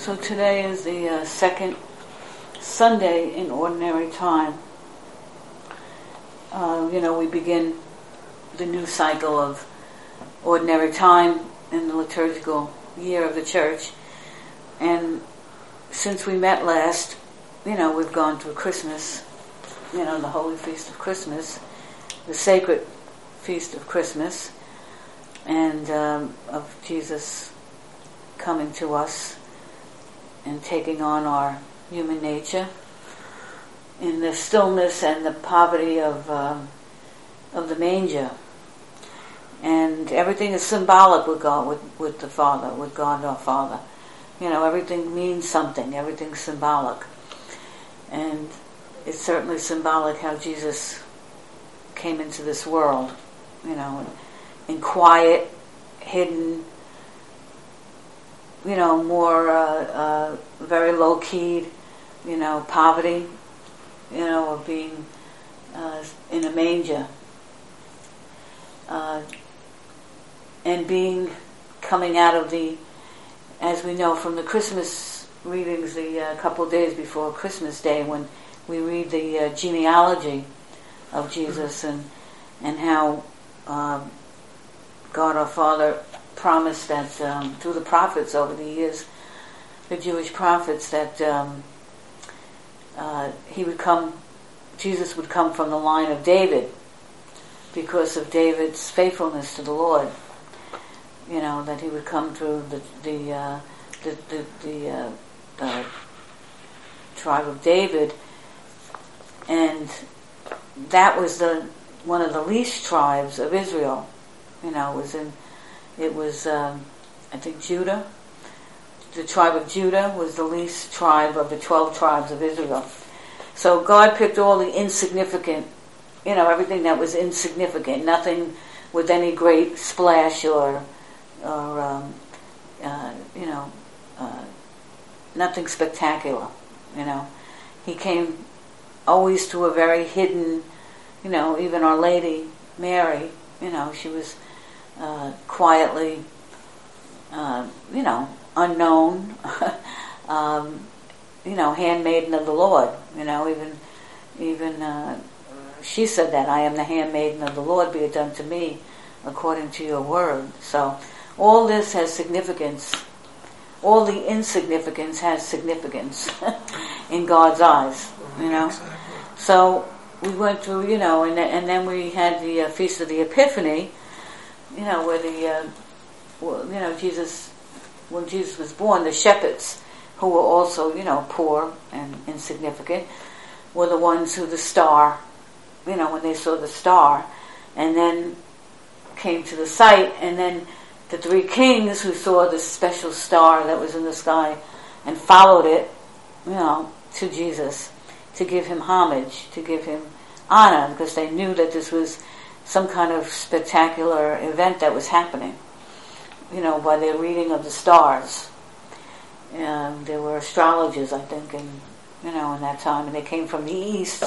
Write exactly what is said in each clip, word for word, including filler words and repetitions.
So today is the uh, second Sunday in Ordinary Time. Uh, you know, we begin the new cycle of Ordinary Time in the liturgical year of the Church. And since we met last, you know, we've gone through Christmas, you know, the Holy Feast of Christmas, the Sacred Feast of Christmas, and um, of Jesus coming to us and taking on our human nature in the stillness and the poverty of um, of the manger. And everything is symbolic with God, with, with the Father, with God our Father. You know, everything means something, everything's symbolic. And it's certainly symbolic how Jesus came into this world, you know, in, in quiet, hidden, you know, more uh, uh, very low-keyed, you know, poverty, you know, of being uh, in a manger. Uh, and being, coming out of the, as we know from the Christmas readings, the uh, couple of days before Christmas Day, when we read the uh, genealogy of Jesus and and how um, God our Father promised that um, through the prophets over the years, the Jewish prophets, that um, uh, he would come, Jesus would come from the line of David because of David's faithfulness to the Lord. You know, that he would come through the the uh, the, the, the uh, uh, tribe of David, and that was the one of the least tribes of Israel. You know, it was in it was um, I think Judah. The tribe of Judah was the least tribe of the twelve tribes of Israel. So God picked all the insignificant, you know, everything that was insignificant, nothing with any great splash or or um, uh, you know, uh, nothing spectacular. You know, he came always to a very hidden. You know, even Our Lady Mary, you know, she was uh, quietly, uh, you know, unknown, um, you know, handmaiden of the Lord. You know, even even uh, she said that, I am the handmaiden of the Lord, be it done to me according to your word. So all this has significance. All the insignificance has significance in God's eyes, you know. So we went through, you know, and, and then we had the uh, Feast of the Epiphany, you know, where the, uh, well, you know, Jesus, when Jesus was born, the shepherds, who were also, you know, poor and insignificant, were the ones who the star, you know, when they saw the star, and then came to the sight, and then the three kings who saw this special star that was in the sky and followed it, you know, to Jesus, to give him homage, to give him honor, because they knew that this was some kind of spectacular event that was happening, you know, by their reading of the stars. Um, there were astrologers, I think, in, you know, in that time, and they came from the east.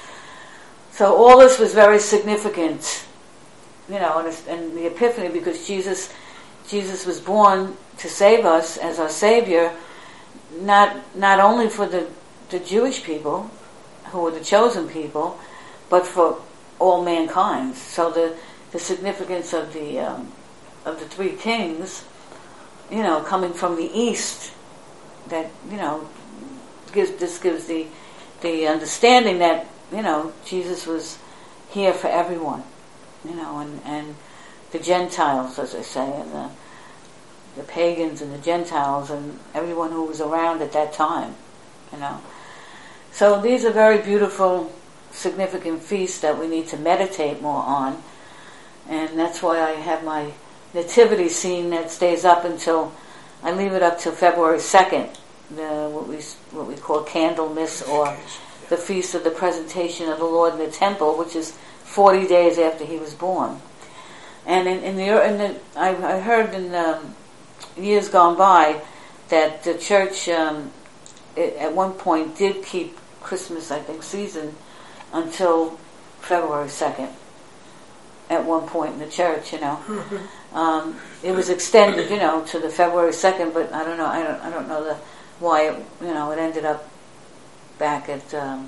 So all this was very significant, you know, and, and the Epiphany, because Jesus, Jesus was born to save us as our Savior, not not only for the, the Jewish people, who were the chosen people, but for all mankind. So the, the significance of the um, of the three kings, you know, coming from the east, that, you know, gives this gives the the understanding that, you know, Jesus was here for everyone, you know, and, and the Gentiles, as I say, and the the pagans and the Gentiles and everyone who was around at that time, you know. So these are very beautiful, significant feasts that we need to meditate more on, and that's why I have my nativity scene that stays up until, I leave it up till February second, the what we what we call Candlemas, or the Feast of the Presentation of the Lord in the Temple, which is forty days after he was born. And in, in the, in the I, I heard in um, years gone by that the church um, it, at one point did keep Christmas, I think, season until February second. at one point in the church, you know. Mm-hmm. Um, it was extended, you know, to the February second, but I don't know, I don't, I don't know the why it, you know, it ended up back at um,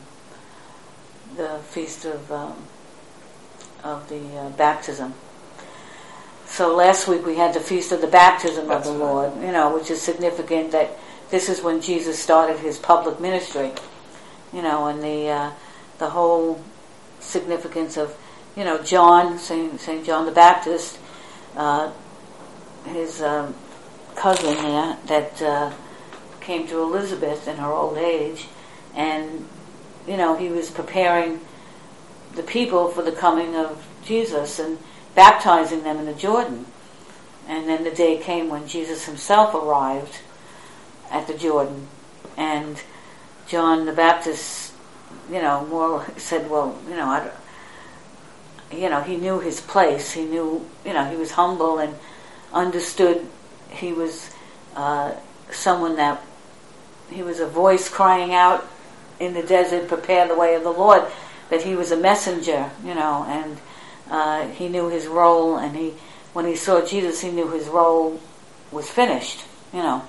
the feast of um, of the uh, baptism. So last week we had the feast of the baptism That's of the Lord, you know, which is significant that this is when Jesus started his public ministry, you know, and the uh, the whole significance of, you know, John, Saint Saint John the Baptist, uh, his um, cousin there that uh, came to Elizabeth in her old age, and you know he was preparing the people for the coming of Jesus and baptizing them in the Jordan. And then the day came when Jesus himself arrived at the Jordan, and John the Baptist, you know, more said, well, you know, I don't, you know, he knew his place. He knew, you know, he was humble and understood he was uh, someone that, he was a voice crying out in the desert, prepare the way of the Lord, that he was a messenger, you know, and uh, he knew his role, and he, when he saw Jesus, he knew his role was finished, you know,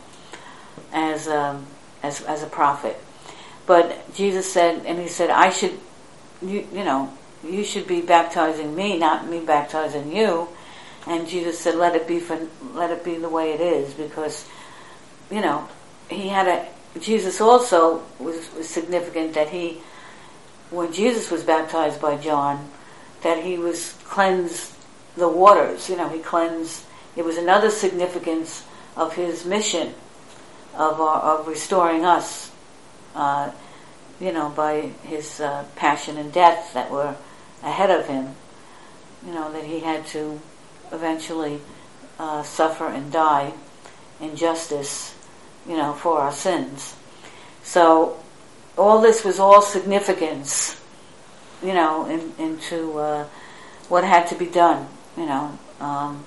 as um, as as a prophet. But Jesus said, and he said, I should, you, you know, you should be baptizing me, not me baptizing you. And Jesus said, let it be for, let it be the way it is, because, you know, he had a, Jesus also was, was significant that he, when Jesus was baptized by John, that he was cleansed the waters, you know, he cleansed, it was another significance of his mission of, uh, of restoring us, uh, you know, by his uh, passion and death that were ahead of him, you know, that he had to eventually uh, suffer and die in justice, you know, for our sins. So all this was all significance, you know, in, into uh, what had to be done, you know. Um,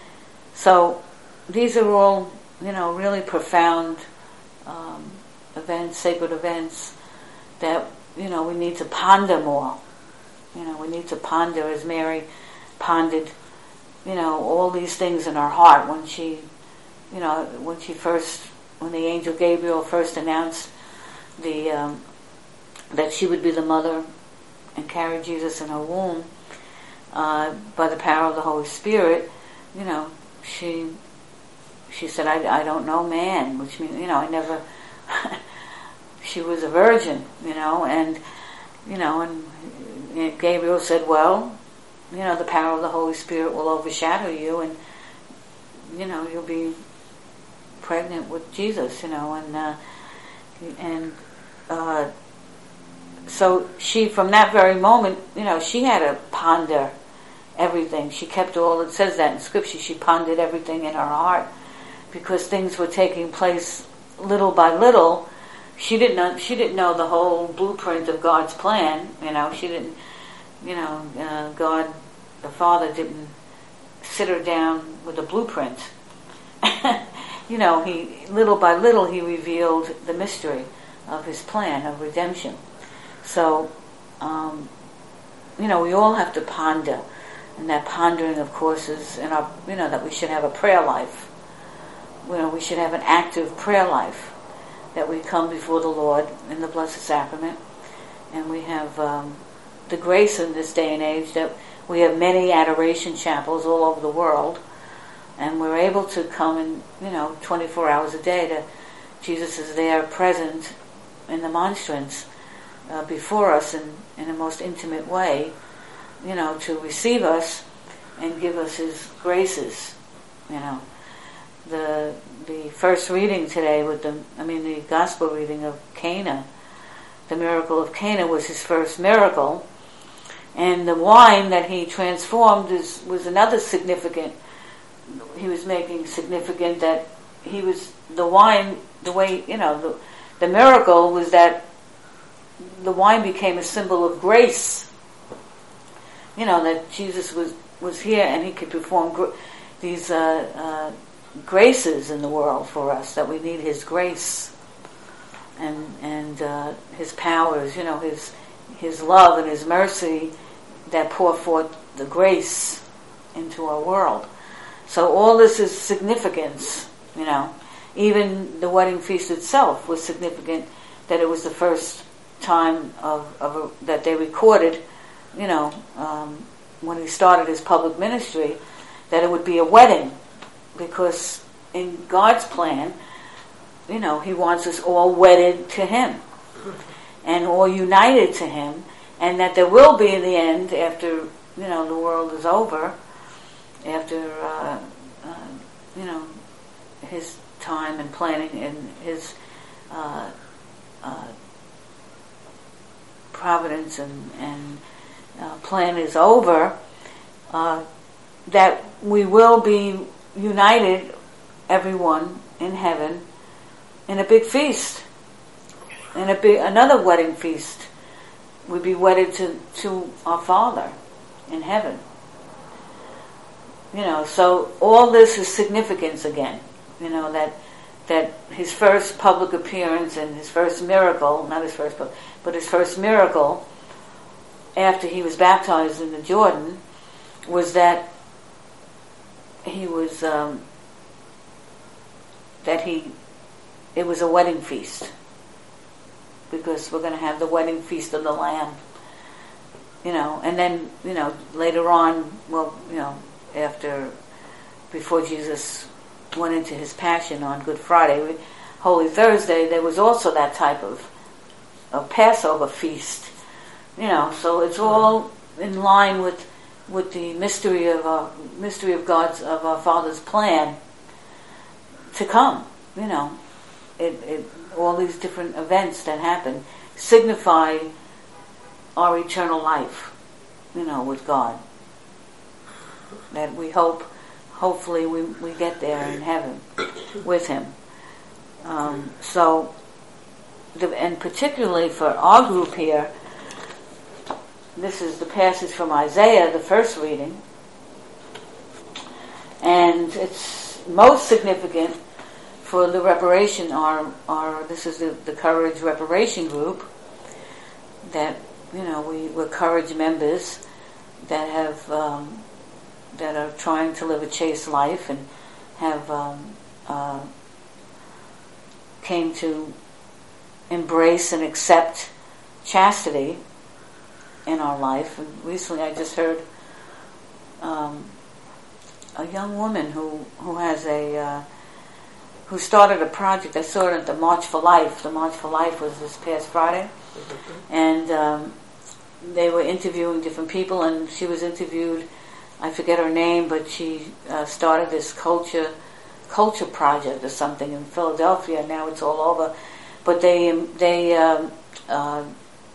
so these are all, you know, really profound um, events, sacred events that, you know, we need to ponder more. You know, we need to ponder as Mary pondered, you know, all these things in her heart when she, you know, when she first, when the angel Gabriel first announced the um, that she would be the mother and carry Jesus in her womb uh, by the power of the Holy Spirit. You know, she she said, I, I don't know man, which means, you know, I never, she was a virgin, you know, and, you know, and Gabriel said, well, you know, the power of the Holy Spirit will overshadow you, and, you know, you'll be pregnant with Jesus, you know, and, uh, and, uh, so she, from that very moment, you know, she had to ponder everything. She kept all, it says that in Scripture, she pondered everything in her heart, because things were taking place little by little. She didn't know, she didn't know the whole blueprint of God's plan, you know, she didn't, you know, uh, God, the Father didn't sit her down with a blueprint. You know, he, little by little, he revealed the mystery of his plan of redemption. So, um, you know, we all have to ponder, and that pondering, of course, is in our, you know, that we should have a prayer life. You know, we should have an active prayer life, that we come before the Lord in the Blessed Sacrament, and we have um, the grace in this day and age that we have many adoration chapels all over the world, and we're able to come in, you know, twenty-four hours a day. To Jesus is there, present in the monstrance uh, before us in, in a most intimate way, you know, to receive us and give us His graces. You know, the the first reading today with the, I mean, the gospel reading of Cana, the miracle of Cana was His first miracle, and the wine that He transformed is was another significant. He was making significant that he was the wine, the way, you know, the, the miracle was that the wine became a symbol of grace. You know, that Jesus was, was here and He could perform gr- these uh, uh, graces in the world for us, that we need His grace and and uh, His powers, you know, His His love and His mercy that pour forth the grace into our world. So all this is significance, you know. Even the wedding feast itself was significant, that it was the first time of, of a, that they recorded, you know, um, when he started his public ministry, that it would be a wedding, because in God's plan, you know, he wants us all wedded to him and all united to him, and that there will be in the end, after, you know, the world is over, after, uh, uh, you know, his time and planning and his uh, uh, providence and, and uh, plan is over, uh, that we will be united, everyone in heaven, in a big feast, in a big another wedding feast. We'd be wedded to, to our Father in heaven. You know, so all this is significance again. You know, that that his first public appearance and his first miracle, not his first, but, but his first miracle after he was baptized in the Jordan, was that he was, um, that he, it was a wedding feast. Because we're going to have the wedding feast of the Lamb. You know, and then, you know, later on, well, you know, after, before Jesus went into his passion on Good Friday, Holy Thursday, there was also that type of, of Passover feast. You know, so it's all in line with with the mystery of our mystery of God's of our Father's plan to come. You know, it, it all these different events that happen signify our eternal life. You know, with God. That we hope, hopefully, we we get there in heaven with Him. Um, so, the, and particularly for our group here. This is the passage from Isaiah, the first reading. And it's most significant for the reparation, our, our this is the, the Courage Reparation Group, that, you know, we, we're Courage members that have, um, that are trying to live a chaste life and have um, uh, came to embrace and accept chastity in our life. And recently I just heard um, a young woman who, who has a uh, who started a project. I saw it at the March for Life. The March for Life was this past Friday, and um, they were interviewing different people, and she was interviewed, I forget her name, but she uh, started this culture culture project or something in Philadelphia. Now it's all over, but they they um, uh,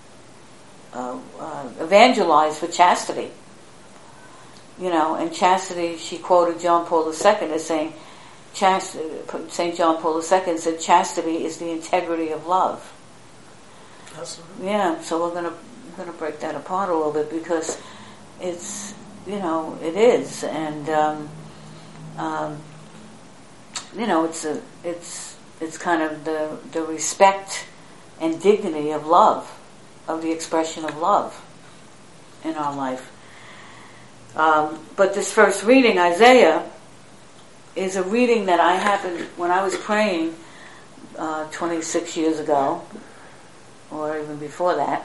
Uh, uh, evangelize for chastity, you know, and chastity, she quoted John Paul the Second as saying, chastity, Saint John Paul the Second said, chastity is the integrity of love. Absolutely. Yeah, so we're gonna we're gonna break that apart a little bit, because it's, you know, it is, and um, um, you know, it's a it's it's kind of the the respect and dignity of love. Of the expression of love in our life. Um, but this first reading, Isaiah, is a reading that I happened when I was praying uh, twenty-six years ago, or even before that,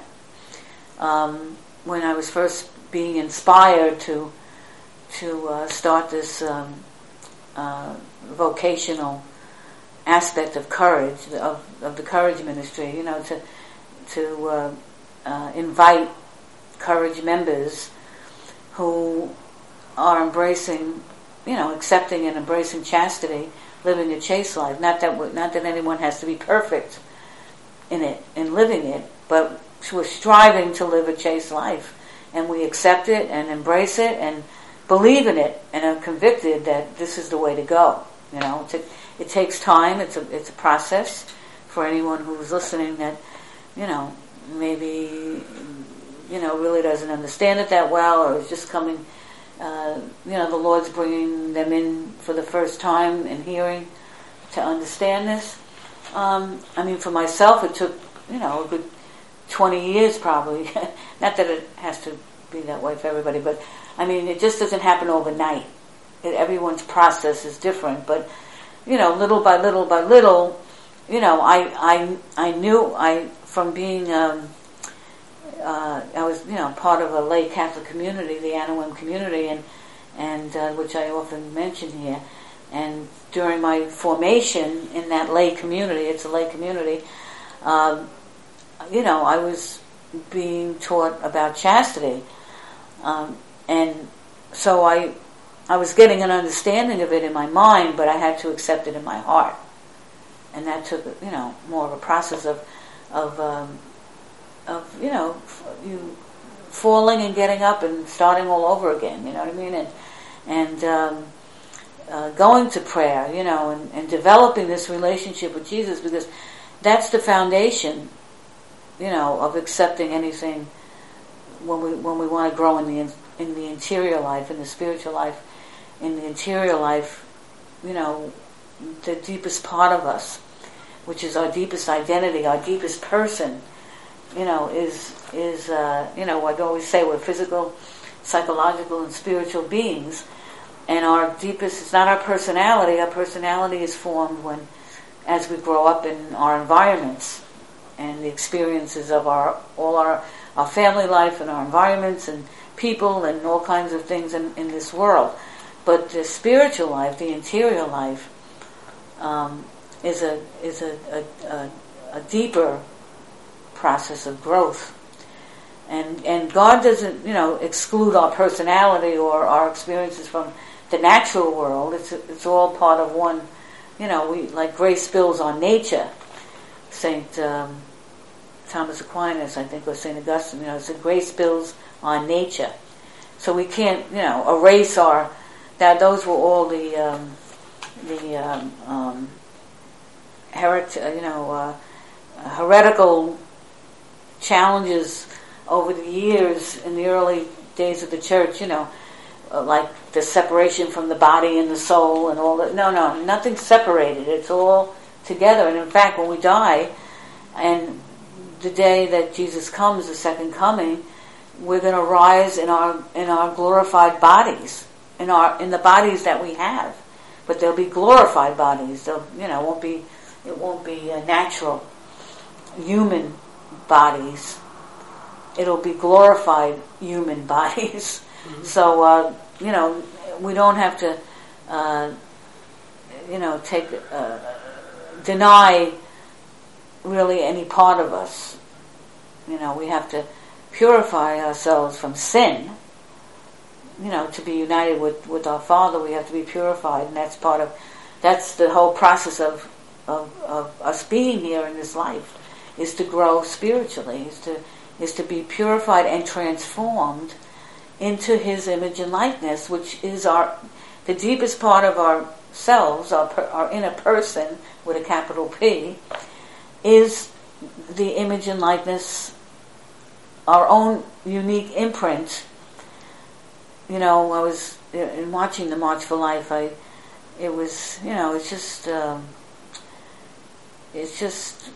um, when I was first being inspired to to uh, start this um, uh, vocational aspect of courage, of, of the Courage Ministry, you know, to to uh, Uh, invite Courage members who are embracing, you know, accepting and embracing chastity, living a chaste life. Not that not that anyone has to be perfect in it, in living it, but we're striving to live a chaste life, and we accept it and embrace it and believe in it, and are convicted that this is the way to go. You know, it, t- it takes time. It's a it's a process for anyone who's listening that, you know, maybe, you know, really doesn't understand it that well, or is just coming, uh, you know, the Lord's bringing them in for the first time and hearing to understand this. Um, I mean, for myself, it took, you know, a good twenty years probably. Not that it has to be that way for everybody, but I mean, it just doesn't happen overnight. It, everyone's process is different, but you know, little by little by little, you know, I I I knew I from being um, uh, I was you know part of a lay Catholic community, the Anawim community, and and uh, which I often mention here. And during my formation in that lay community, it's a lay community, um, you know, I was being taught about chastity, um, and so I. I was getting an understanding of it in my mind, but I had to accept it in my heart, and that took, you know, more of a process of, of, um, of you know, you falling and getting up and starting all over again. You know what I mean? And and um, uh, going to prayer, you know, and, and developing this relationship with Jesus, because that's the foundation, you know, of accepting anything when we when we want to grow in the in the interior life, in the spiritual life. In the interior life, you know, the deepest part of us, which is our deepest identity, our deepest person, you know, is, is uh, you know, I'd always say we're physical, psychological, and spiritual beings, and our deepest, it's not our personality, our personality is formed when, as we grow up in our environments, and the experiences of our, all our, our family life, and our environments, and people, and all kinds of things in, in this world. But the spiritual life, the interior life, um, is a is a, a, a, a deeper process of growth, and and God doesn't you know exclude our personality or our experiences from the natural world. It's it's all part of one. You know, we like grace spills on nature. Saint um, Thomas Aquinas, I think, or Saint Augustine. You know, it's a grace spills on nature. So we can't you know erase our. That those were all the um, the um, um, heret- uh, you know uh, heretical challenges over the years in the early days of the church. You know, uh, like the separation from the body and the soul and all that. No, no, nothing's separated. It's all together. And in fact, when we die, and the day that Jesus comes, the second coming, we're going to rise in our in our glorified bodies. In our in the bodies that we have, but they'll be glorified bodies. They'll you know won't be it won't be uh, natural human bodies. It'll be glorified human bodies. Mm-hmm. So uh, you know we don't have to uh, you know take uh, deny really any part of us. You know we have to purify ourselves from sin. You know, to be united with, with our Father, we have to be purified, and that's part of, that's the whole process of, of of us being here in this life, is to grow spiritually, is to is to be purified and transformed into His image and likeness, which is our the deepest part of ourselves, our our inner person with a capital P, is the image and likeness, our own unique imprint. You know, I was in watching the March for Life. I, it was, you know, it's just, um, it's just,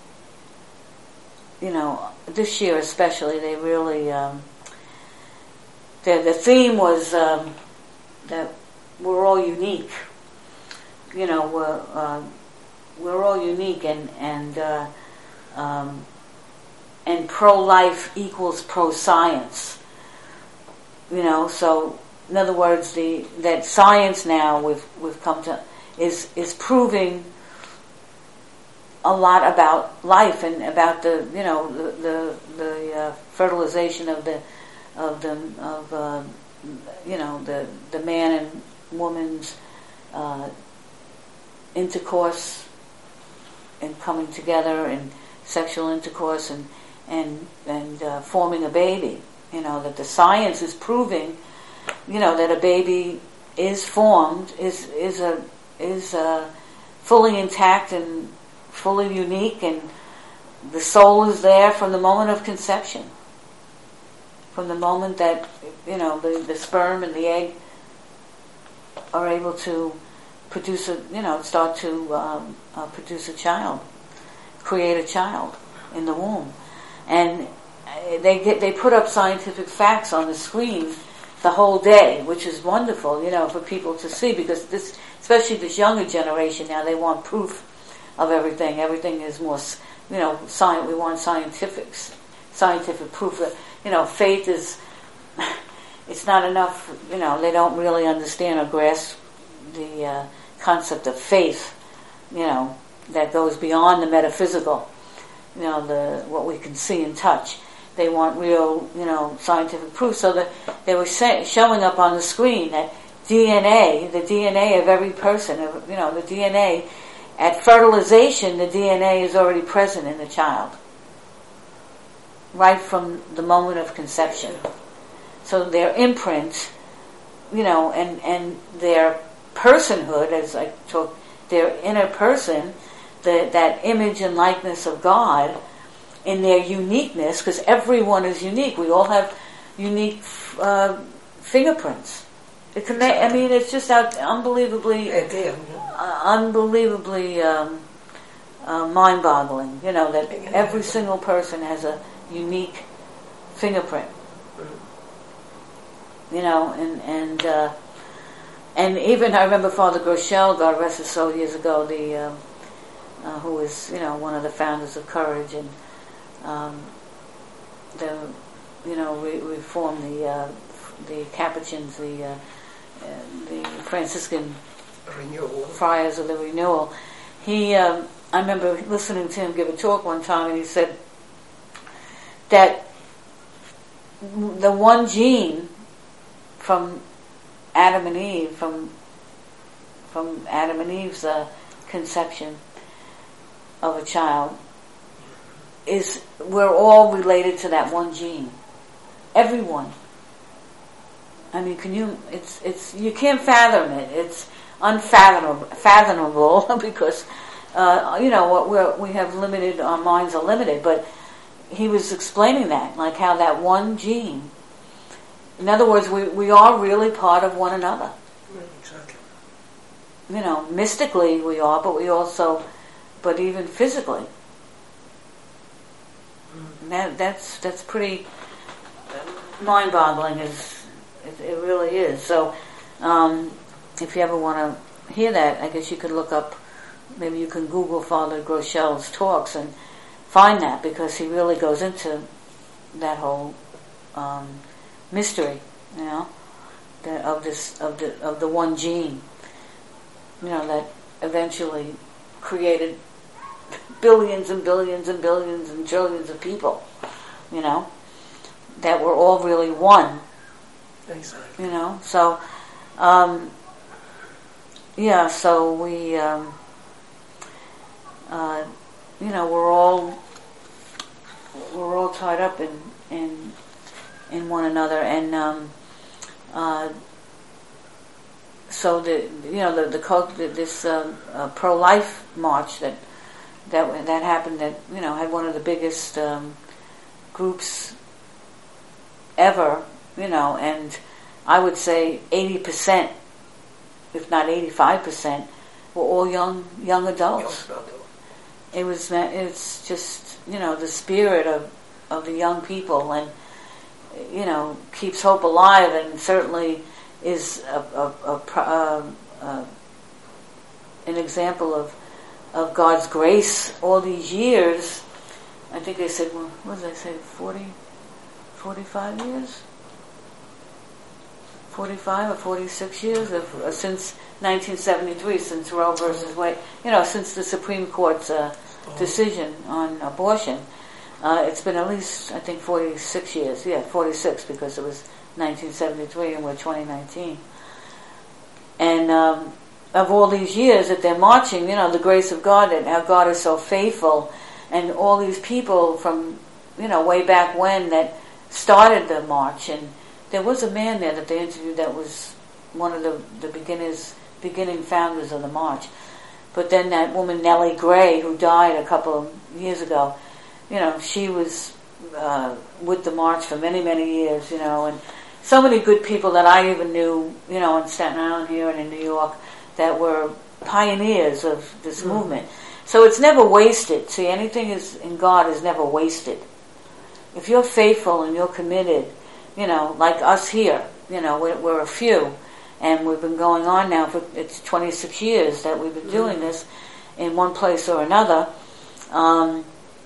you know, this year especially, they really, um, the the theme was um, that we're all unique. You know, we're uh, we're all unique, and and uh, um, and pro-life equals pro-science. You know, so in other words, the that science now we've we've come to is is proving a lot about life and about the you know the the, the uh, fertilization of the of the of uh, you know the the man and woman's uh, intercourse and coming together and sexual intercourse and and and uh, forming a baby. You know, that the science is proving, you know, that a baby is formed, is is a is a fully intact and fully unique, and the soul is there from the moment of conception, from the moment that you know the, the sperm and the egg are able to produce a you know start to um, uh, produce a child, create a child in the womb, and they get they put up scientific facts on the screen the whole day, which is wonderful, you know, for people to see, because this, especially this younger generation now, they want proof of everything. Everything is more, you know, science. We want scientifics, scientific proof. That, you know, faith is, it's not enough. You know, they don't really understand or grasp the uh, concept of faith. You know, that goes beyond the metaphysical. You know, the what we can see and touch. They want real, you know, scientific proof. So that they were say, showing up on the screen that D N A, the D N A of every person, you know, the D N A, at fertilization, the D N A is already present in the child, right from the moment of conception. So their imprint, you know, and, and their personhood, as I talk, their inner person, the, that image and likeness of God, in their uniqueness, because everyone is unique. We all have unique uh, fingerprints. It can make, I mean, it's just out, unbelievably, uh, unbelievably um, uh, mind-boggling. You know that every single person has a unique fingerprint. You know, and and uh, and even I remember Father Groeschel, God rest his soul, years ago, the um, uh, who was, you know, one of the founders of Courage, and um, the you know we we formed the uh, the Capuchins, the uh, uh, the Franciscan Renewal. Friars of the Renewal. He, um, I remember listening to him give a talk one time, and he said that the one gene from Adam and Eve, from from Adam and Eve's uh, conception of a child, is we're all related to that one gene. Everyone. I mean, can you? It's it's you can't fathom it. It's unfathomable, fathomable because uh, you know what we're we have limited. Our minds are limited. But he was explaining that, like how that one gene. In other words, we we are really part of one another. Exactly. You know, mystically we are, but we also, but even physically. Mm. That that's that's pretty mind-boggling. Is it, it really is. So, um, if you ever want to hear that, I guess you could look up. Maybe you can Google Father Groeschel's talks and find that, because he really goes into that whole um, mystery, you know, that of this of the of the one gene, you know, that eventually created billions and billions and billions and trillions of people, you know, that were all really one. Exactly. You know, so um, yeah, so we, um, uh, you know, we're all we're all tied up in in in one another, and um, uh, so the you know the the, cult, the this uh, uh, pro-life march that that that happened, that you know had one of the biggest um, groups ever, you know, and I would say eighty percent, if not eighty-five percent, were all young young adults. Young adult. It was it's just, you know, the spirit of, of the young people, and you know, keeps hope alive, and certainly is a, a, a, a, a, an example of of God's grace all these years. I think they said, well, what did they say, forty, forty-five years? forty-five or forty-six years of, uh, since nineteen seventy-three, since Roe versus Wade, you know, since the Supreme Court's uh, decision on abortion. Uh, it's been at least, I think, forty-six years. Yeah, forty-six, because it was nineteen seventy-three and we're twenty nineteen. And um, of all these years that they're marching, you know, the grace of God, and how God is so faithful, and all these people from, you know, way back when that started the march. And there was a man there that they interviewed that was one of the, the beginners, beginning founders of the march. But then that woman Nellie Gray, who died a couple of years ago, you know, she was uh, with the march for many, many years, you know, and so many good people that I even knew, you know, in Staten Island here and in New York, that were pioneers of this mm-hmm. movement. So it's never wasted. See, anything is in God is never wasted. If you're faithful and you're committed, you know, like us here, you know, we're, we're a few. And we've been going on now for, it's twenty-six years that we've been doing this in one place or another. Um,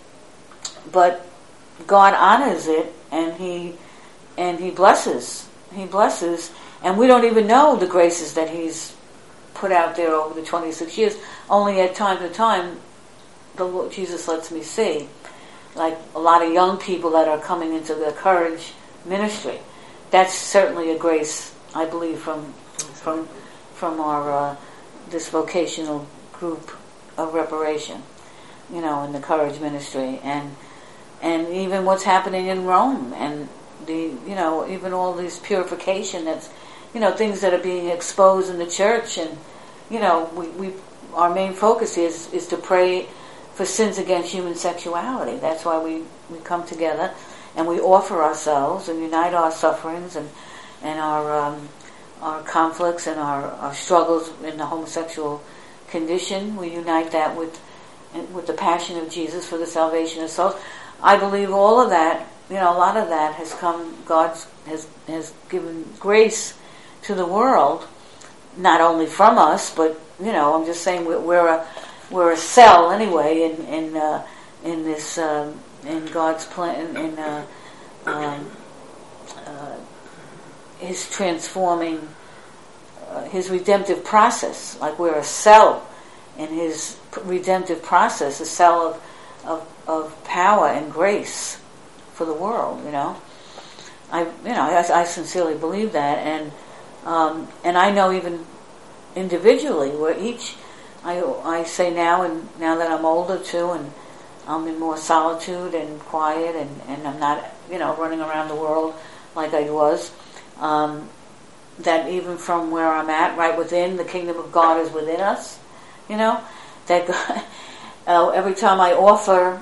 but God honors it, and He and He blesses. He blesses, and we don't even know the graces that He's put out there over the twenty-six years. Only at time to time, the Lord Jesus lets me see, like a lot of young people that are coming into the Courage ministry. That's certainly a grace, I believe, from from from our uh, this vocational group of reparation, you know, in the Courage ministry, and and even what's happening in Rome, and the you know even all this purification that's you know things that are being exposed in the church, and you know we, we our main focus is is to pray for sins against human sexuality. That's why we, we come together and we offer ourselves and unite our sufferings and and our um, our conflicts and our, our struggles in the homosexual condition. We unite that with with the passion of Jesus for the salvation of souls. I believe all of that, you know, a lot of that has come, God has has given grace to the world, not only from us, but, you know, I'm just saying we're, we're a we're a cell anyway in in uh, in this uh, in God's plan, in uh, um, uh, His transforming, uh, His redemptive process. Like we're a cell in His redemptive process, a cell of of, of power and grace for the world. You know, I you know I, I sincerely believe that, and um, and I know even individually we're each. I, I say now, and now that I'm older too, and I'm in more solitude and quiet, and, and I'm not, you know, running around the world like I was, um, that even from where I'm at, right within, the kingdom of God is within us, you know, that God, uh, every time I offer,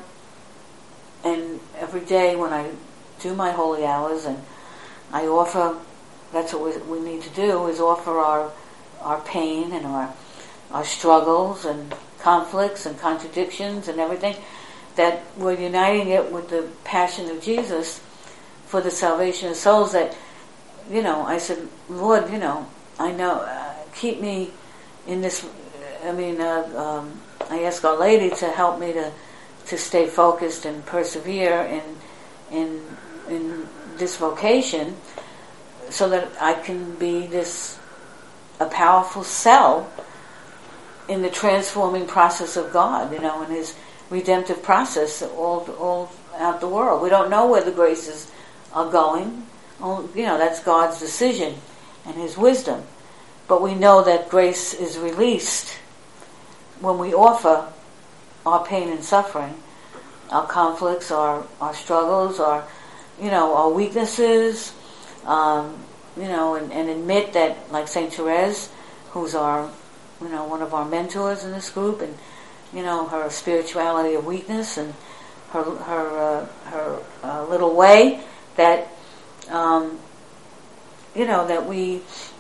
and every day when I do my holy hours, and I offer, that's what we, we need to do, is offer our, our pain and our our struggles and conflicts and contradictions and everything, that we're uniting it with the passion of Jesus for the salvation of souls. That, you know, I said, Lord, you know, I know, uh, keep me in this, I mean, uh, um, I ask Our Lady to help me to, to stay focused and persevere in, in, in this vocation, so that I can be this, a powerful cell in the transforming process of God, you know, in His redemptive process all all out the world. We don't know where the graces are going. You know, that's God's decision and His wisdom. But we know that grace is released when we offer our pain and suffering, our conflicts, our, our struggles, our, you know, our weaknesses, um, you know, and, and admit that, like Saint Therese, who's our you know, one of our mentors in this group, and you know, her spirituality of weakness and her her uh, her uh, little way, that um, you know, that we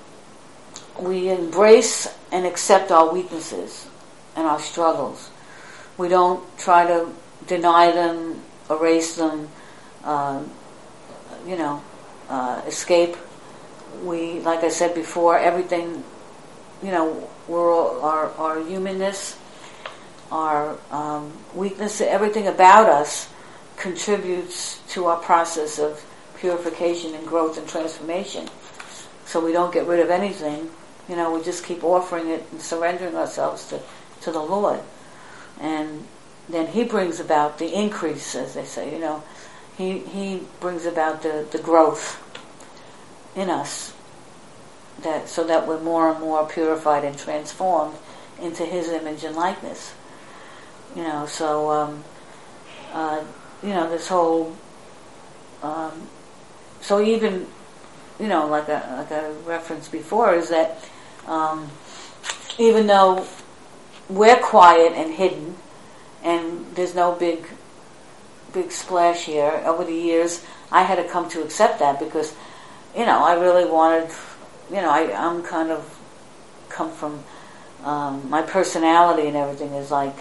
we embrace and accept our weaknesses and our struggles. We don't try to deny them, erase them, uh, you know, uh, escape. We, like I said before, everything, you know, we're all, our, our humanness, our um, weakness, everything about us contributes to our process of purification and growth and transformation. So we don't get rid of anything, you know, we just keep offering it and surrendering ourselves to, to the Lord. And then He brings about the increase, as they say, you know, He, he brings about the, the growth in us, that so that we're more and more purified and transformed into His image and likeness. You know, so um, uh, you know, this whole um, so even, you know, like I, like I referenced before, is that um, even though we're quiet and hidden, and there's no big big splash here, over the years I had to come to accept that, because, you know, I really wanted, you know, I, I'm kind of come from, um, my personality and everything is like,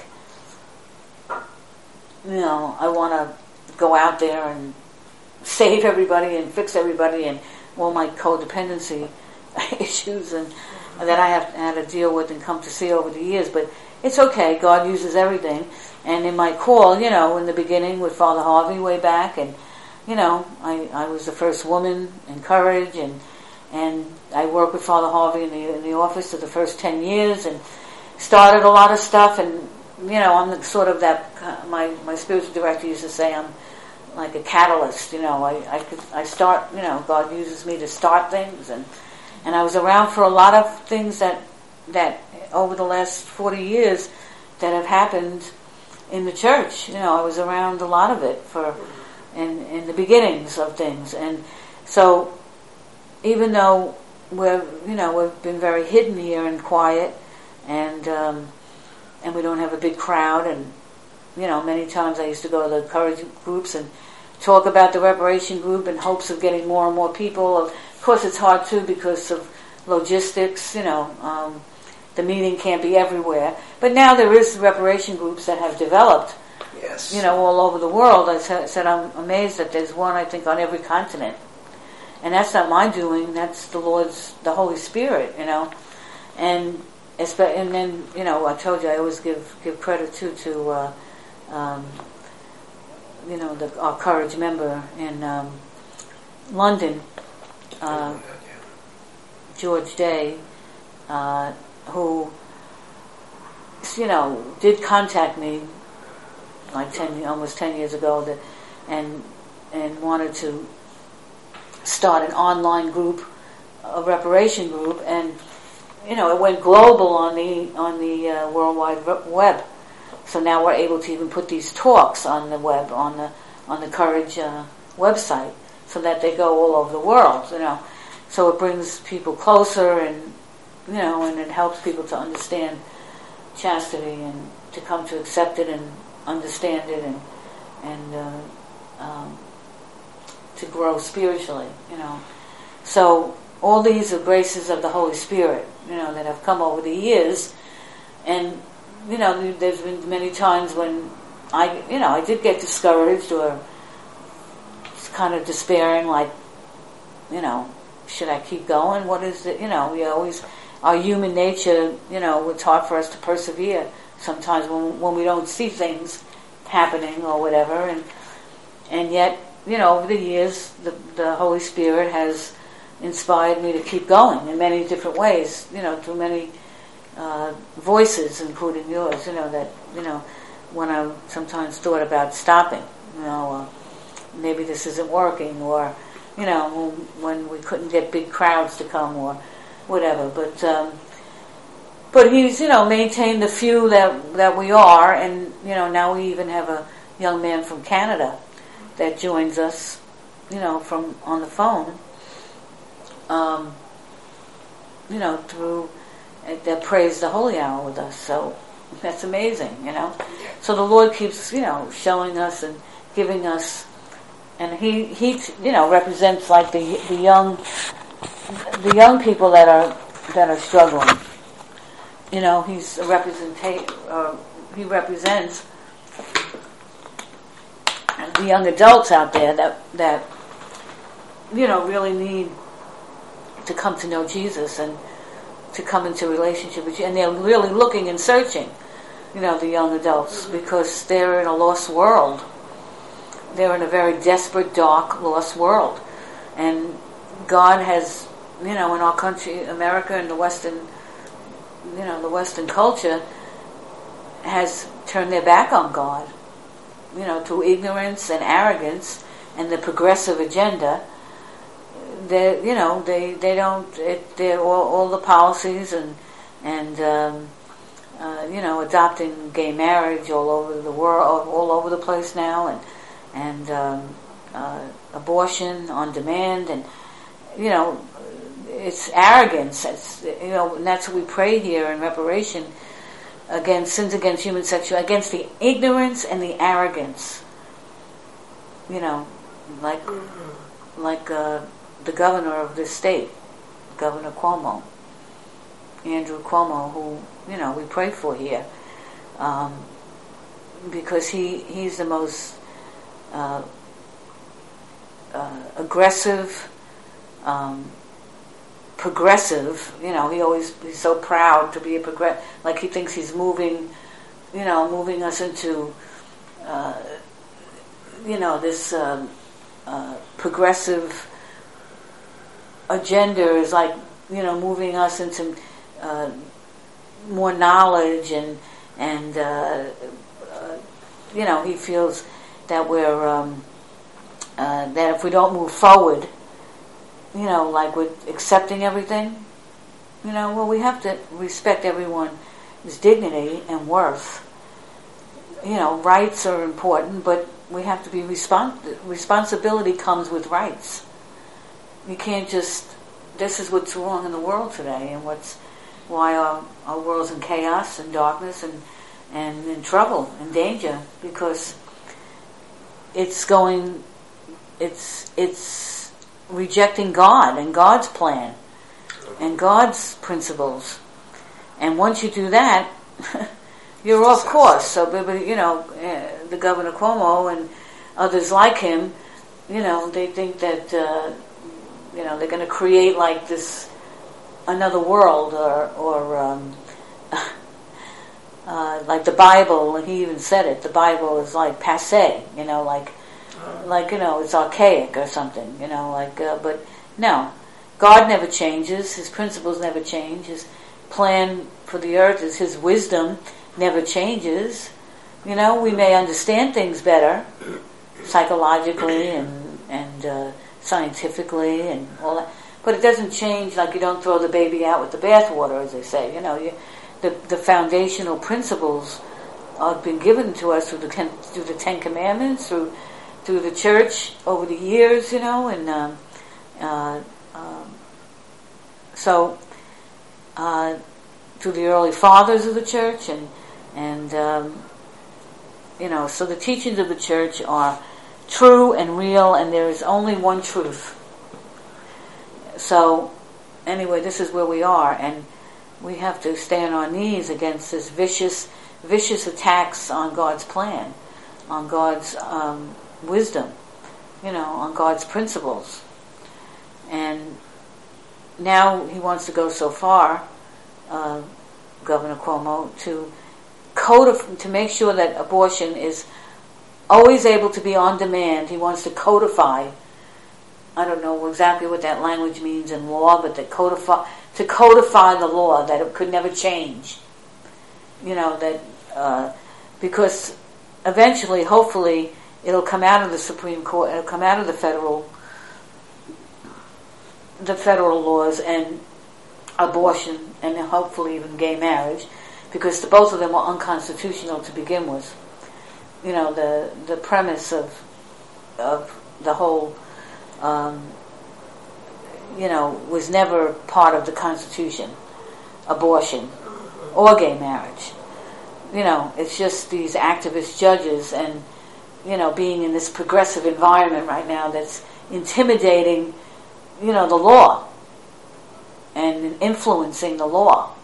you know, I want to go out there and save everybody and fix everybody and all my codependency issues and that I have had to deal with and come to see over the years. But it's okay. God uses everything. And in my call, you know, in the beginning with Father Harvey way back, and you know, I, I was the first woman in Courage, and and I worked with Father Harvey in the in the office for the first ten years, and started a lot of stuff. And you know, I'm the, sort of that. Uh, my my spiritual director used to say I'm like a catalyst. You know, I I could I start. You know, God uses me to start things, and and I was around for a lot of things that that over the last forty years that have happened in the church. You know, I was around a lot of it for in in the beginnings of things, and so even though we're you know we've been very hidden here and quiet, and um, and we don't have a big crowd, and you know many times I used to go to the Courage groups and talk about the reparation group in hopes of getting more and more people. Of course, it's hard too because of logistics. You know. Um, The meeting can't be everywhere. But now there is reparation groups that have developed, Yes. you know, all over the world. I said, said I'm amazed that there's one, I think, on every continent. And that's not my doing. That's the Lord's, the Holy Spirit, you know. And and then, you know, I told you I always give, give credit, too, to, uh, um, you know, the, our Courage member in um, London, uh, George Day, uh, who, you know, did contact me like ten, almost ten years ago, that, and and wanted to start an online group, a reparation group, and you know, it went global on the on the uh, World Wide Web. So now we're able to even put these talks on the web, on the on the Courage uh, website, so that they go all over the world. You know, so it brings people closer and. You know, and it helps people to understand chastity and to come to accept it and understand it and and uh, um, to grow spiritually. You know, so all these are graces of the Holy Spirit. You know, that have come over the years, and you know, there's been many times when I, you know, I did get discouraged or kind of despairing, like, you know, should I keep going? What is it? You know, we always. Our human nature, you know, it's hard for us to persevere sometimes when when we don't see things happening or whatever, and and yet, you know, over the years, the the Holy Spirit has inspired me to keep going in many different ways, you know, through many uh, voices, including yours, you know, that, you know, when I sometimes thought about stopping, you know, uh, maybe this isn't working, or, you know, when, when we couldn't get big crowds to come, or whatever, but um, but he's, you know, maintained the few that that we are, and you know, now we even have a young man from Canada that joins us, you know, from on the phone, um, you know, through uh, that prays the Holy Hour with us. So that's amazing, you know. So the Lord keeps, you know, showing us and giving us, and he he you know represents like the the young. The young people that are that are struggling, you know, he's a representa- uh, he represents the young adults out there that that you know really need to come to know Jesus and to come into relationship with you, and they're really looking and searching, you know, the young adults, because they're in a lost world. They're in a very desperate, dark, lost world, and God has. You know, in our country, America, and the Western, you know, the Western culture has turned their back on God, you know, through ignorance and arrogance and the progressive agenda. They, you know, they they don't. It, they're all, all the policies and and um, uh, you know, adopting gay marriage all over the world, all over the place now, and and um, uh, abortion on demand, and you know. It's arrogance. It's, you know, and that's what we pray here in reparation against sins against human sexuality, against the ignorance and the arrogance. You know, like like uh, the governor of this state, Governor Cuomo, Andrew Cuomo, who you know we pray for here, um, because he he's the most uh, uh, aggressive. um, progressive. You know, he always he's so proud to be a progress. Like he thinks he's moving, you know, moving us into, uh, you know, this um, uh, progressive agenda is like, you know, moving us into uh, more knowledge and and uh, uh, you know, he feels that we're um, uh, that if we don't move forward, you know, like with accepting everything, you know, well, we have to respect everyone's dignity and worth. You know, rights are important, but we have to be respons- responsibility comes with rights. You can't just, this is what's wrong in the world today, and what's why our, our world's in chaos and darkness and, and in trouble and danger, because it's going, it's it's rejecting God and God's plan and God's principles. And once you do that, you're off course. So, but, you know, uh, the Governor Cuomo and others like him, you know, they think that, uh, you know, they're going to create like this another world, or, or um, uh, like the Bible. And he even said it. The Bible is like passé, you know, like, like you know, it's archaic or something, you know, like. Uh, but no, God never changes. His principles never change. His plan for the earth is His wisdom never changes. You know, we may understand things better psychologically and and uh, scientifically and all that, but it doesn't change. Like, you don't throw the baby out with the bathwater, as they say. You know, you, the the foundational principles have been given to us through the ten, through the Ten Commandments, through through the church over the years. You know, and um, uh, um, so uh, through the early fathers of the church, and and um, you know, so the teachings of the church are true and real, and there is only one truth. So, anyway, this is where we are, and we have to stay on our knees against this vicious, vicious attacks on God's plan, on God's um, wisdom, you know, on God's principles. And now he wants to go so far, uh, Governor Cuomo, to codify, to make sure that abortion is always able to be on demand. He wants to codify. I don't know exactly what that language means in law, but to codify, to codify the law, that it could never change. You know, that uh, because eventually, hopefully, it'll come out of the Supreme Court, it'll come out of the federal, the federal laws, and abortion, and hopefully even gay marriage, because the, both of them were unconstitutional to begin with. You know, the the premise of of the whole, um, you know, was never part of the Constitution, abortion or gay marriage. You know, it's just these activist judges and, you know, being in this progressive environment right now that's intimidating, you know, the law and influencing the law.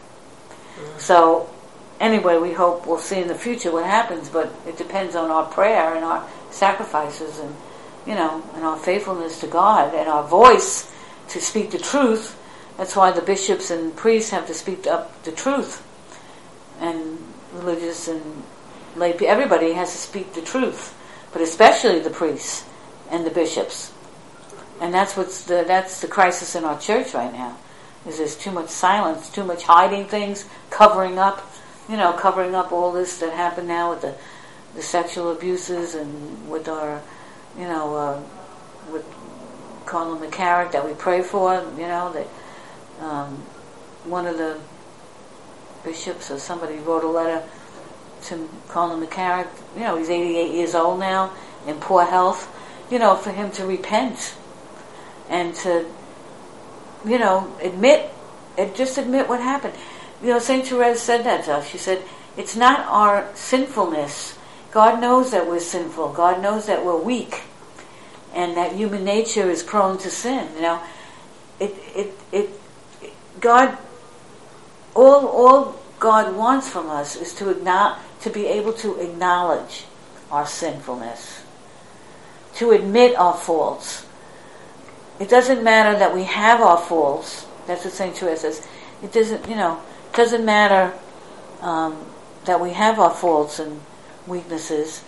So, anyway, we hope we'll see in the future what happens, but it depends on our prayer and our sacrifices and, you know, and our faithfulness to God and our voice to speak the truth. That's why the bishops and priests have to speak up the truth. And religious and lay people, everybody has to speak the truth, but especially the priests and the bishops. And that's what's the, that's the crisis in our church right now, is there's too much silence, too much hiding things, covering up, you know, covering up all this that happened now with the, the sexual abuses and with our, you know, uh, with Colin McCarrick that we pray for, you know, that um, one of the bishops or somebody wrote a letter to Colin McCarrick. You know, he's eighty-eight years old now, in poor health, you know, for him to repent and to, you know, admit, just admit what happened. You know, Saint Therese said that to us. She said, it's not our sinfulness. God knows that we're sinful. God knows that we're weak and that human nature is prone to sin. You know, it, it, it, it God, all, all God wants from us is to acknowledge, to be able to acknowledge our sinfulness, to admit our faults. it doesn't matter that we have our faults. That's what Saint Teresa says. It doesn't, you know, it doesn't matter um, that we have our faults and weaknesses.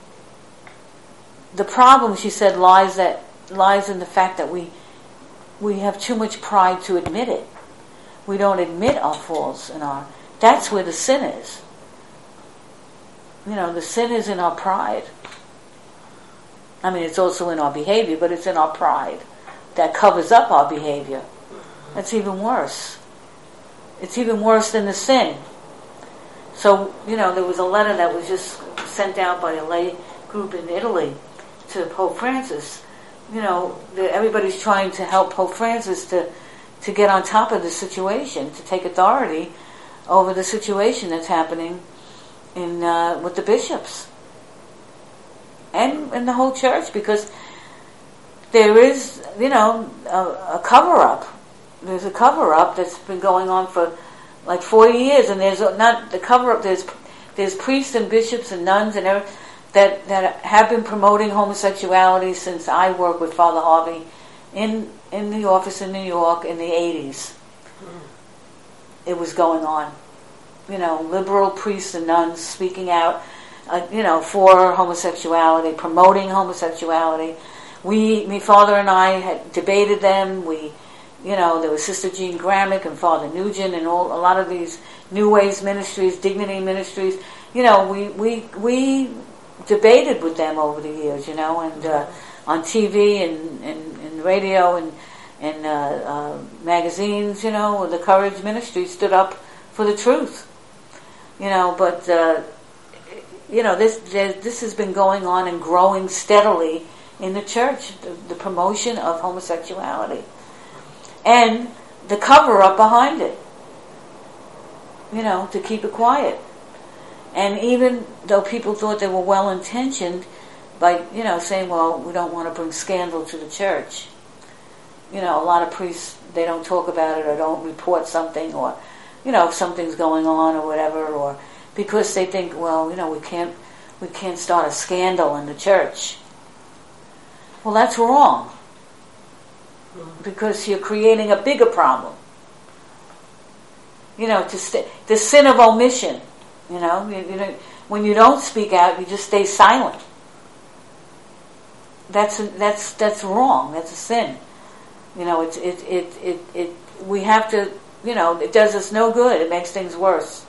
The problem, she said, lies that lies in the fact that we we have too much pride to admit it. We don't admit our faults and our. That's where the sin is. You know, the sin is in our pride. I mean, it's also in our behavior, but it's in our pride that covers up our behavior. That's even worse. It's even worse than the sin. So, you know, there was a letter that was just sent out by a lay group in Italy to Pope Francis. You know, the, everybody's trying to help Pope Francis to, to get on top of the situation, to take authority over the situation that's happening in uh, with the bishops and in the whole church, because there is, you know, a, a cover-up. There's a cover-up that's been going on for like forty years, and there's not the cover-up. There's there's priests and bishops and nuns and everything that that have been promoting homosexuality since I worked with Father Harvey in in the office in New York in the eighties. It was going on, you know, liberal priests and nuns speaking out, uh, you know, for homosexuality, promoting homosexuality. We, my father and I, had debated them. We, you know, there was Sister Jean Gramick and Father Nugent and all a lot of these New Ways ministries, Dignity ministries. You know, we we we debated with them over the years, you know, and uh, on T V and, and, and radio and and uh, uh, magazines, you know, the Courage Ministry stood up for the truth, you know. But uh, you know, this this has been going on and growing steadily in the church, the, the promotion of homosexuality and the cover-up behind it, you know, to keep it quiet. And even though people thought they were well-intentioned by, you know, saying, well, we don't want to bring scandal to the church. You know, a lot of priests, they don't talk about it or don't report something, or, you know, if something's going on or whatever, or because they think, well, you know, we can't we can't start a scandal in the church. Well, that's wrong, because you're creating a bigger problem. You know, to st- the sin of omission. You know, you, you know, when you don't speak out, you just stay silent. That's a, that's that's wrong. That's a sin. You know, it it it it it. We have to. You know, it does us no good. It makes things worse.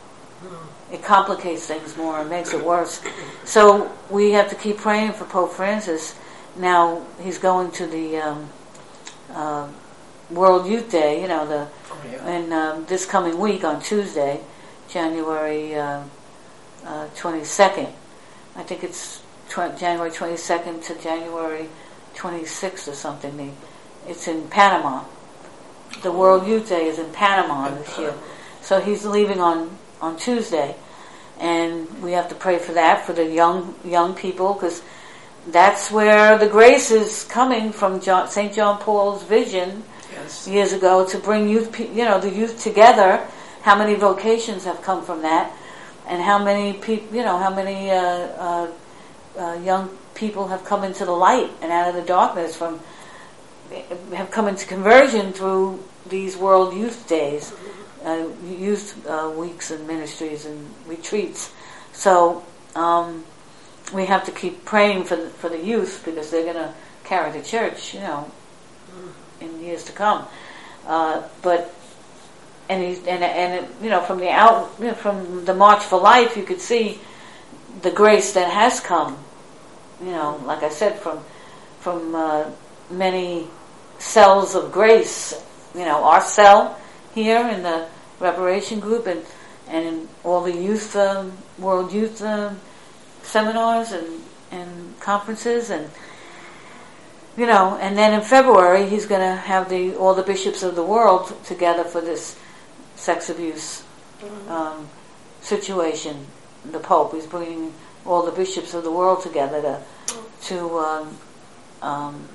It complicates things more. It makes it worse. So we have to keep praying for Pope Francis. Now he's going to the um, uh, World Youth Day. You know, the Oh, yeah. and um, this coming week on Tuesday, January uh, uh, twenty-second. I think it's tw- January twenty-second to January twenty-sixth or something. The, it's in Panama. The World Youth Day is in Panama this year. So he's leaving on, on Tuesday. And we have to pray for that, for the young young people, because that's where the grace is coming from. John, Saint John Paul's vision Yes. years ago to bring youth, pe- you know, the youth together. How many vocations have come from that, and how many people, you know, how many uh, uh, uh, young people have come into the light and out of the darkness from, have come into conversion through these World Youth Days, uh, youth uh, weeks and ministries and retreats. So um, we have to keep praying for the, for the youth, because they're going to carry the church, you know, in years to come. Uh, but and he's, and and you know, from the out you know, from the March for Life, you could see the grace that has come. You know, like I said, from from uh, many cells of grace. You know, our cell here in the Reparation Group, and and in all the youth um, World Youth um, seminars and and conferences, and you know, and then in February he's going to have the all the bishops of the world together for this sex abuse um, situation. The Pope is bringing all the bishops of the world together to to um, um,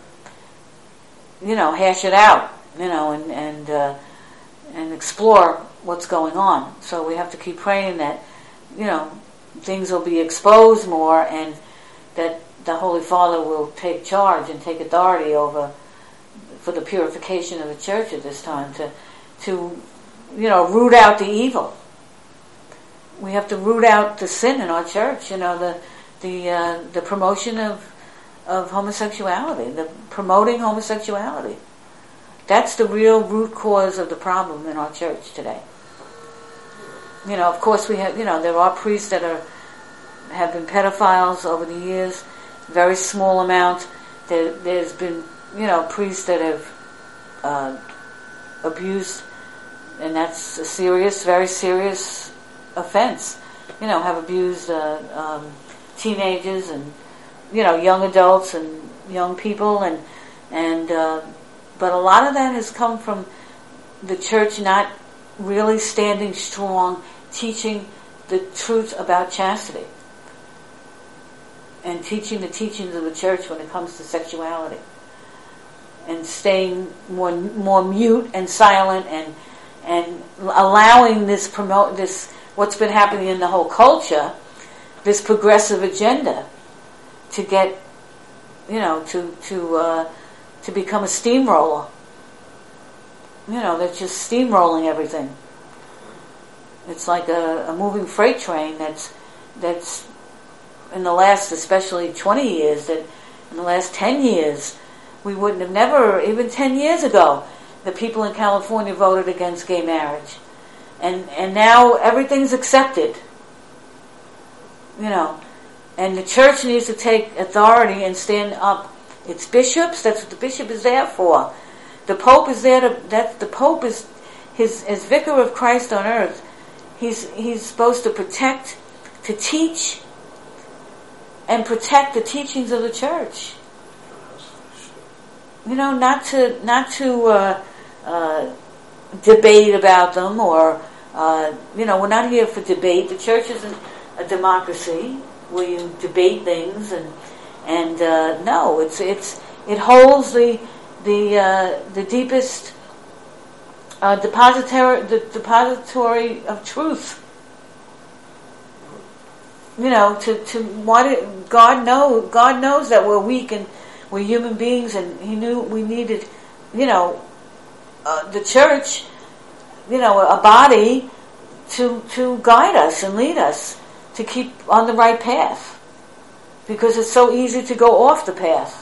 you know, hash it out, you know, and and uh, and explore what's going on. So we have to keep praying that, you know, things will be exposed more, and that the Holy Father will take charge and take authority over for the purification of the church at this time, to, to, you know, root out the evil. We have to root out the sin in our church. You know, the the uh, the promotion of of homosexuality, the promoting homosexuality. That's the real root cause of the problem in our church today. You know, of course, we have. You know, there are priests that are have been pedophiles over the years. Very small amount. There, there's been, you know, priests that have uh, abused, and that's a serious, very serious offense. You know, have abused uh, um, teenagers and, you know, young adults and young people, and and uh, but a lot of that has come from the church not really standing strong, teaching the truth about chastity, and teaching the teachings of the church when it comes to sexuality, and staying more more mute and silent, and and allowing this promote this what's been happening in the whole culture, this progressive agenda, to get, you know, to to uh, to become a steamroller. You know, they're just steamrolling everything. It's like a, a moving freight train that's that's in the last, especially twenty years, that in the last ten years, we wouldn't have never, even ten years ago, the people in California voted against gay marriage. And and now everything's accepted. You know, and the church needs to take authority and stand up. It's bishops, that's what the bishop is there for. The Pope is there to, that the Pope is, his as vicar of Christ on earth, he's he's supposed to protect, to teach, and protect the teachings of the church. You know, not to not to uh, uh, debate about them, or uh, you know, we're not here for debate. The church isn't a democracy where you debate things, and and uh, no, it's it's it holds the the uh, the deepest uh, depository the depository of truth. You know, to to what it, God know God knows that we're weak and we're human beings, and He knew we needed, you know, uh, the church, you know, a body to to guide us and lead us to keep on the right path, because it's so easy to go off the path.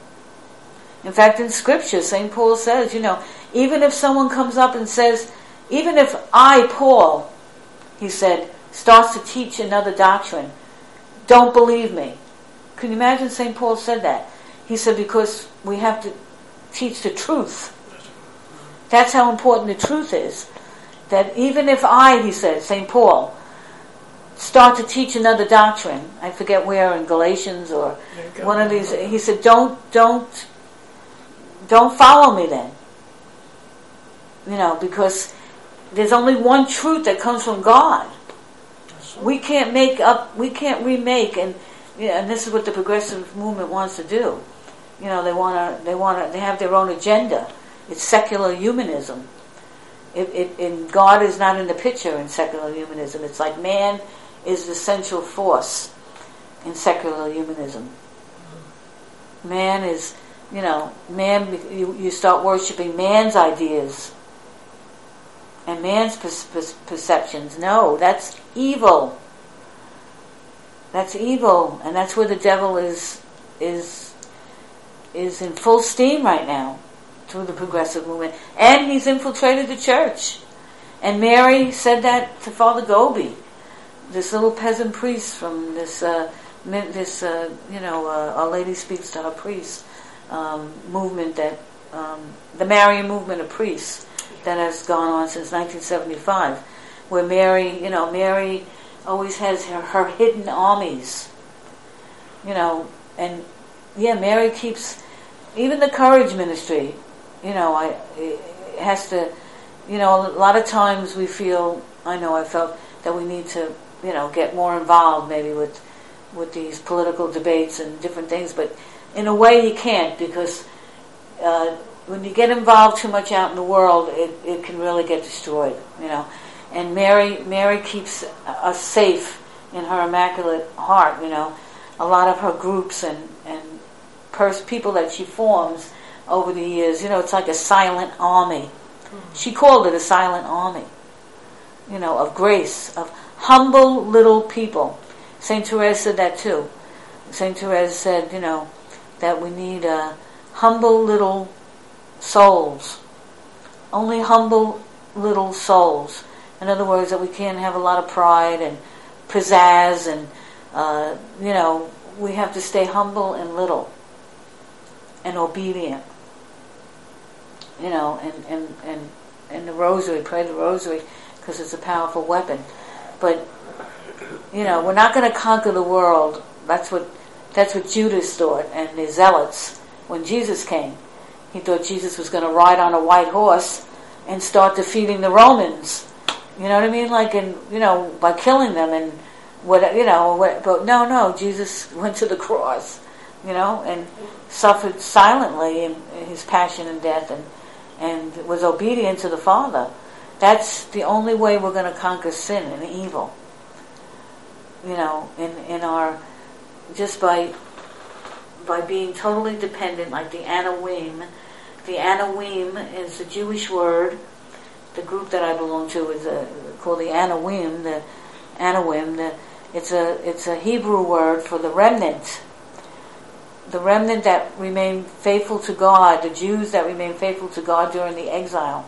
In fact, in Scripture, Saint Paul says, you know, even if someone comes up and says, even if I, Paul, he said, starts to teach another doctrine, don't believe me. Can you imagine Saint Paul said that? He said, because we have to teach the truth. That's how important the truth is. That even if I, he said, Saint Paul, start to teach another doctrine, I forget where, in Galatians or one of these, he said, don't, don't, don't follow me then. You know, because there's only one truth that comes from God. We can't make up, we can't remake, and you know, and this is what the progressive movement wants to do. You know, they want to, they want to, they have their own agenda. It's secular humanism. It, it, and God is not in the picture in secular humanism. It's like man is the central force in secular humanism. Man is, you know, man. You, you start worshiping man's ideas and man's per, per, perceptions. No, that's evil. That's evil, and that's where the devil is is is in full steam right now through the progressive movement, and he's infiltrated the church. And Mary said that to Father Gobi, this little peasant priest from this uh, this uh, you know uh, Our Lady Speaks to Her Priests um, movement, that um, the Marian movement of priests that has gone on since nineteen seventy-five, where Mary, you know, Mary always has her, her hidden armies, you know, and yeah, Mary keeps, even the Courage Ministry, you know, I it has to, you know, a lot of times we feel, I know I felt that we need to, you know, get more involved maybe with with these political debates and different things, but in a way you can't, because uh, when you get involved too much out in the world, it, it can really get destroyed, you know. And Mary Mary keeps us safe in her Immaculate Heart, you know. A lot of her groups and, and pers- people that she forms over the years. You know, it's like a silent army. She called it a silent army, you know, of grace, of humble little people. Saint Therese said that too. Saint Therese said, you know, that we need uh, humble little souls. Only humble little souls. In other words, that we can't have a lot of pride and pizzazz and, uh, you know, we have to stay humble and little and obedient. You know, and, and, and, and the rosary, pray the rosary, because it's a powerful weapon. But, you know, we're not going to conquer the world. That's what that's what Judas thought, and the zealots, when Jesus came. He thought Jesus was going to ride on a white horse and start defeating the Romans. You know what I mean? Like, in, you know, by killing them and what, you know, what, but no, no, Jesus went to the cross, you know, and suffered silently in, in his passion and death, and and was obedient to the Father. That's the only way we're going to conquer sin and evil. You know, in in our, just by by being totally dependent, like the Anawim. The Anawim is a Jewish word. The group that I belong to is a, called the Anawim. The Anawim. The, it's a it's a Hebrew word for the remnant. The remnant that remain faithful to God, the Jews that remain faithful to God during the exile.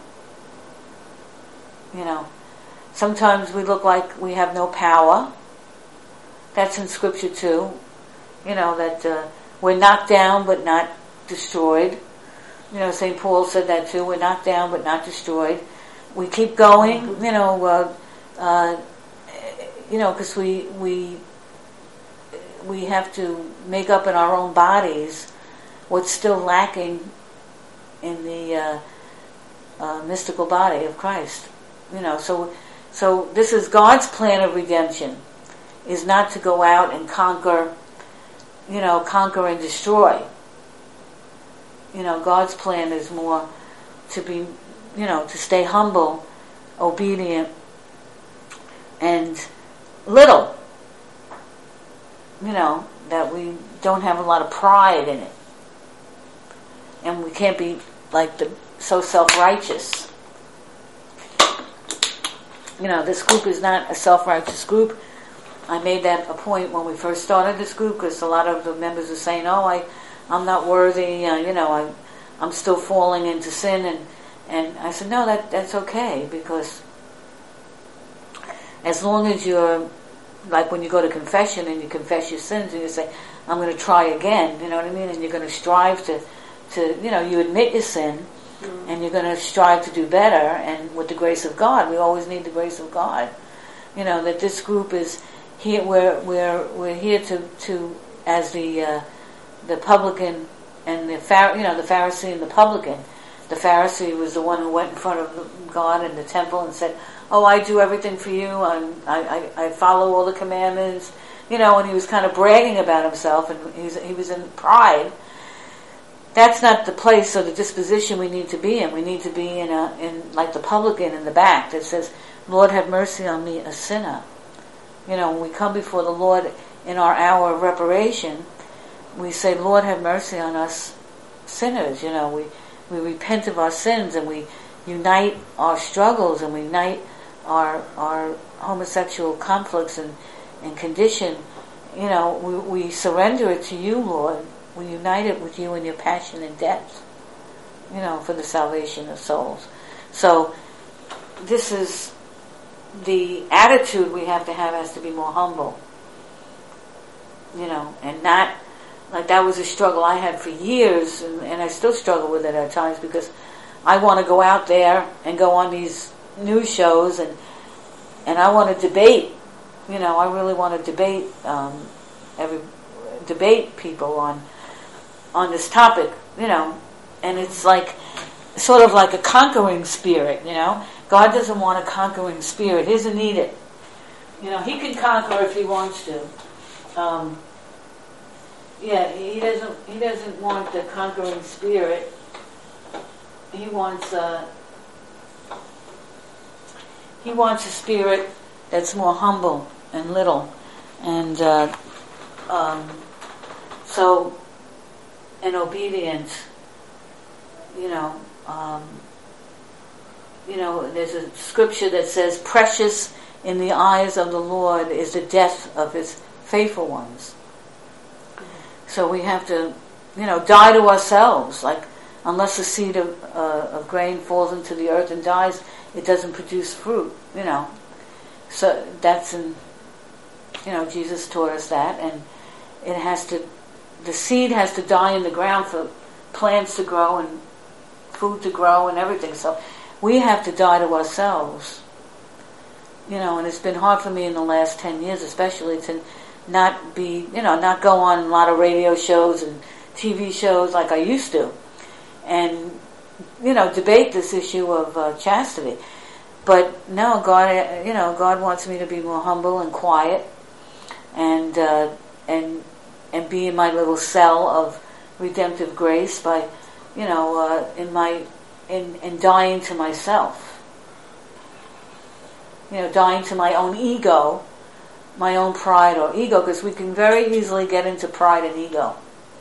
You know, sometimes we look like we have no power. That's in Scripture too. You know, that uh, we're knocked down but not destroyed. You know, Saint Paul said that too. We're knocked down but not destroyed. We keep going. You know, uh, uh, you know, because we we. we have to make up in our own bodies what's still lacking in the uh, uh, mystical body of Christ. You know, so so this is God's plan of redemption, is not to go out and conquer, you know, conquer and destroy. You know, God's plan is more to be, you know, to stay humble, obedient, and little. You know, that we don't have a lot of pride in it. And we can't be like the so self-righteous. You know, this group is not a self-righteous group. I made that a point when we first started this group, because a lot of the members are saying, oh, I, I'm not worthy, uh, you know, I, I'm still falling into sin. And, and I said, no, that that's okay, because as long as you're, like when you go to confession and you confess your sins and you say, I'm going to try again, you know what I mean? And you're going to strive to, to you know, you admit your sin, mm-hmm. and you're going to strive to do better, and with the grace of God, we always need the grace of God. You know, that this group is here, we're, we're, we're here to, to as the uh, the publican and the, Phar- you know, the Pharisee and the publican. The Pharisee was the one who went in front of God in the temple and said, oh, I do everything for you, I'm, I, I, I follow all the commandments, you know, and he was kind of bragging about himself, and he was, he was in pride. That's not the place or the disposition we need to be in. We need to be in, a, in like the publican in the back that says, Lord, have mercy on me, a sinner. You know, when we come before the Lord in our hour of reparation, we say, Lord, have mercy on us sinners. You know, we, we repent of our sins, and we unite our struggles, and we unite our our homosexual conflicts and, and condition. You know, we, we surrender it to you, Lord. We unite it with you in your passion and death, you know, for the salvation of souls. So this is the attitude we have to have, has to be more humble, you know, and not like that was a struggle I had for years, and, and I still struggle with it at times, because I want to go out there and go on these news shows, and and I want to debate. You know, I really want to debate um, every debate people on on this topic. You know, and it's like sort of like a conquering spirit. You know, God doesn't want a conquering spirit. He doesn't need it. You know, He can conquer if He wants to. Um, yeah, He doesn't. He doesn't want the conquering spirit. He wants. Uh, He wants a spirit that's more humble and little, and uh, um, so, and obedient, you know, um, you know, there's a scripture that says, "Precious in the eyes of the Lord is the death of His faithful ones." So we have to, you know, die to ourselves. Like, unless the seed of, uh, of grain falls into the earth and dies, it doesn't produce fruit, you know. So that's in, you know, Jesus taught us that, and it has to, the seed has to die in the ground for plants to grow and food to grow and everything. So we have to die to ourselves, you know. And it's been hard for me in the last ten years, especially, to not be, you know, not go on a lot of radio shows and T V shows like I used to, and, you know, debate this issue of uh, chastity. But no, God, you know, God wants me to be more humble and quiet, and uh, and and be in my little cell of redemptive grace by, you know, uh, in my in in dying to myself, you know, dying to my own ego, my own pride or ego, because we can very easily get into pride and ego,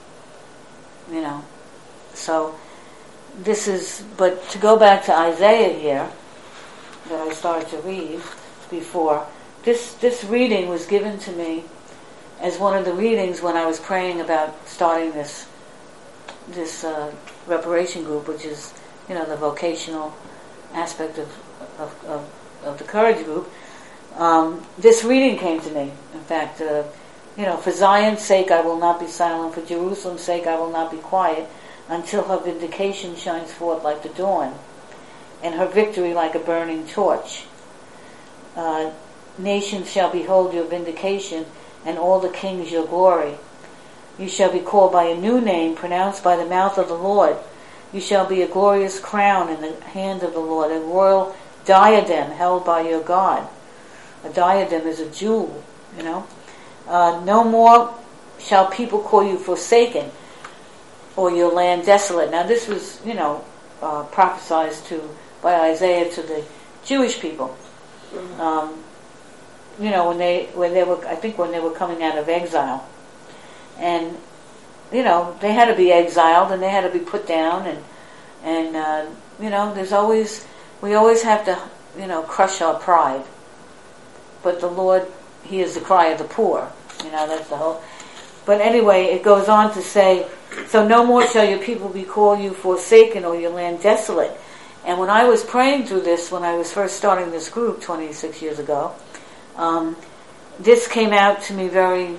you know. So this is, but to go back to Isaiah here, that I started to read before, this this reading was given to me as one of the readings when I was praying about starting this this uh, reparation group, which is, you know, the vocational aspect of of, of, of the Courage group. Um, this reading came to me. In fact, uh, you know, for Zion's sake I will not be silent, for Jerusalem's sake I will not be quiet, until her vindication shines forth like the dawn, and her victory like a burning torch. Uh, nations shall behold your vindication, and all the kings your glory. You shall be called by a new name, pronounced by the mouth of the Lord. You shall be a glorious crown in the hand of the Lord, a royal diadem held by your God. A diadem is a jewel, you know. Uh, no more shall people call you forsaken, or your land desolate. Now this was, you know, uh, prophesied to by Isaiah to the Jewish people. Um, you know, when they when they were, I think when they were coming out of exile, and you know, they had to be exiled and they had to be put down, and and uh, you know, there's always we always have to, you know, crush our pride. But the Lord, He is the cry of the poor. You know, that's the whole. But anyway, it goes on to say, so no more shall your people be called you forsaken, or your land desolate. And when I was praying through this, when I was first starting this group twenty-six years ago, um, this came out to me very,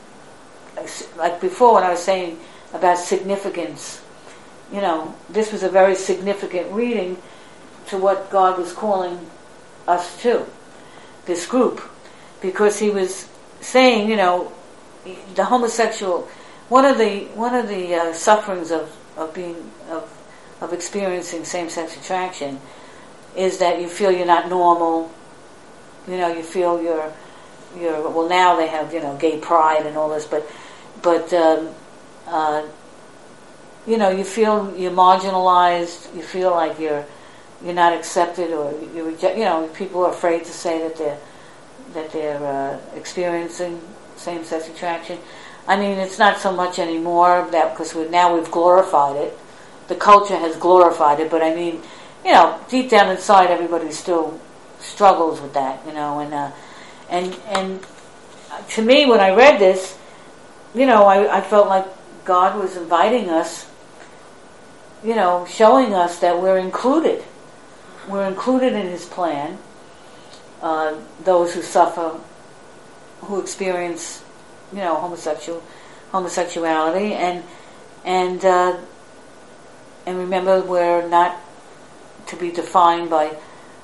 like before when I was saying about significance, you know, this was a very significant reading to what God was calling us to, this group, because He was saying, you know, the homosexual, one of the one of the uh, sufferings of, of being of of experiencing same-sex attraction is that you feel you're not normal. You know, you feel you're you're well. Now they have, you know, gay pride and all this, but but um, uh, you know, you feel you're marginalized. You feel like you're you're not accepted, or you reject. You know, people are afraid to say that they're that they're uh, experiencing same-sex attraction. I mean, it's not so much anymore that because we now we've glorified it. The culture has glorified it, but I mean, you know, deep down inside, everybody still struggles with that, you know. And uh, and and to me, when I read this, you know, I, I felt like God was inviting us, you know, showing us that we're included. We're included in His plan. Uh, those who suffer, who experience, you know, homosexual homosexuality, and and uh, and remember, we're not to be defined by,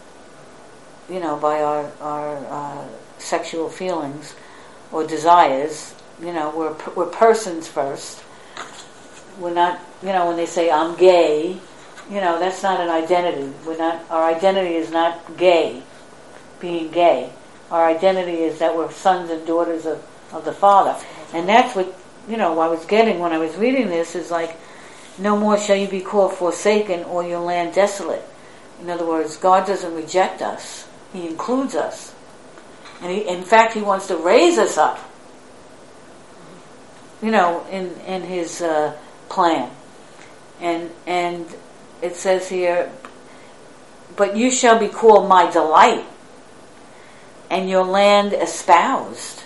you know, by our our uh, sexual feelings or desires. You know, we're we're persons first. We're not, you know, when they say I'm gay, you know, that's not an identity. We're not. Our identity is not gay. Being gay. Our identity is that we're sons and daughters of, of the Father. And that's what, you know, I was getting when I was reading this, is like, no more shall you be called forsaken, or your land desolate. In other words, God doesn't reject us. He includes us. And he, in fact, He wants to raise us up, you know, in, in His uh, plan. And, and it says here, but you shall be called my delight, and your land espoused.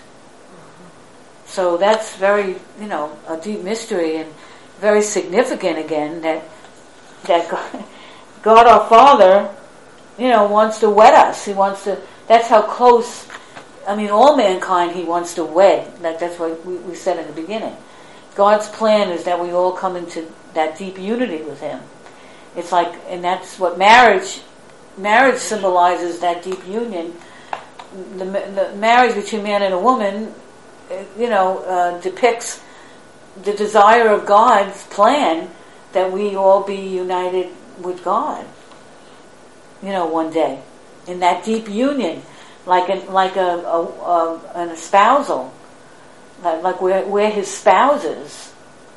So that's very, you know, a deep mystery and very significant again, that that God, God our Father, you know, wants to wed us. He wants to, that's how close, I mean, all mankind he wants to wed. Like that's what we, we said in the beginning. God's plan is that we all come into that deep unity with him. It's like, and that's what marriage, marriage symbolizes, that deep union. The, the marriage between man and a woman, you know, uh, depicts the desire of God's plan that we all be united with God, you know, one day, in that deep union, like an, like a, a, a an espousal, like, like we're, we're his spouses,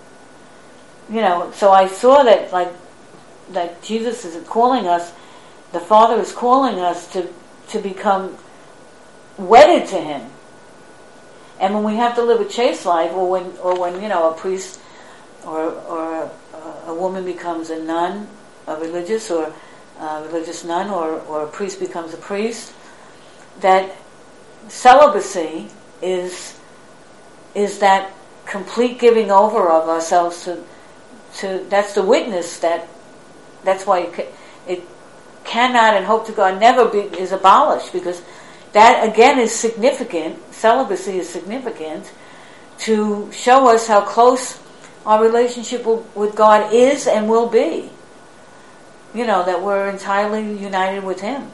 you know. So I saw that, like, that Jesus is calling us, the Father is calling us to to become wedded to him. And when we have to live a chaste life, or when, or when you know, a priest or or a, a woman becomes a nun, a religious or a religious nun, or or a priest becomes a priest, that celibacy is is that complete giving over of ourselves to to. That's the witness that. That's why it, it cannot and hope to God never be is abolished, because that again is significant. Celibacy is significant to show us how close our relationship with God is and will be. You know, that we're entirely united with him.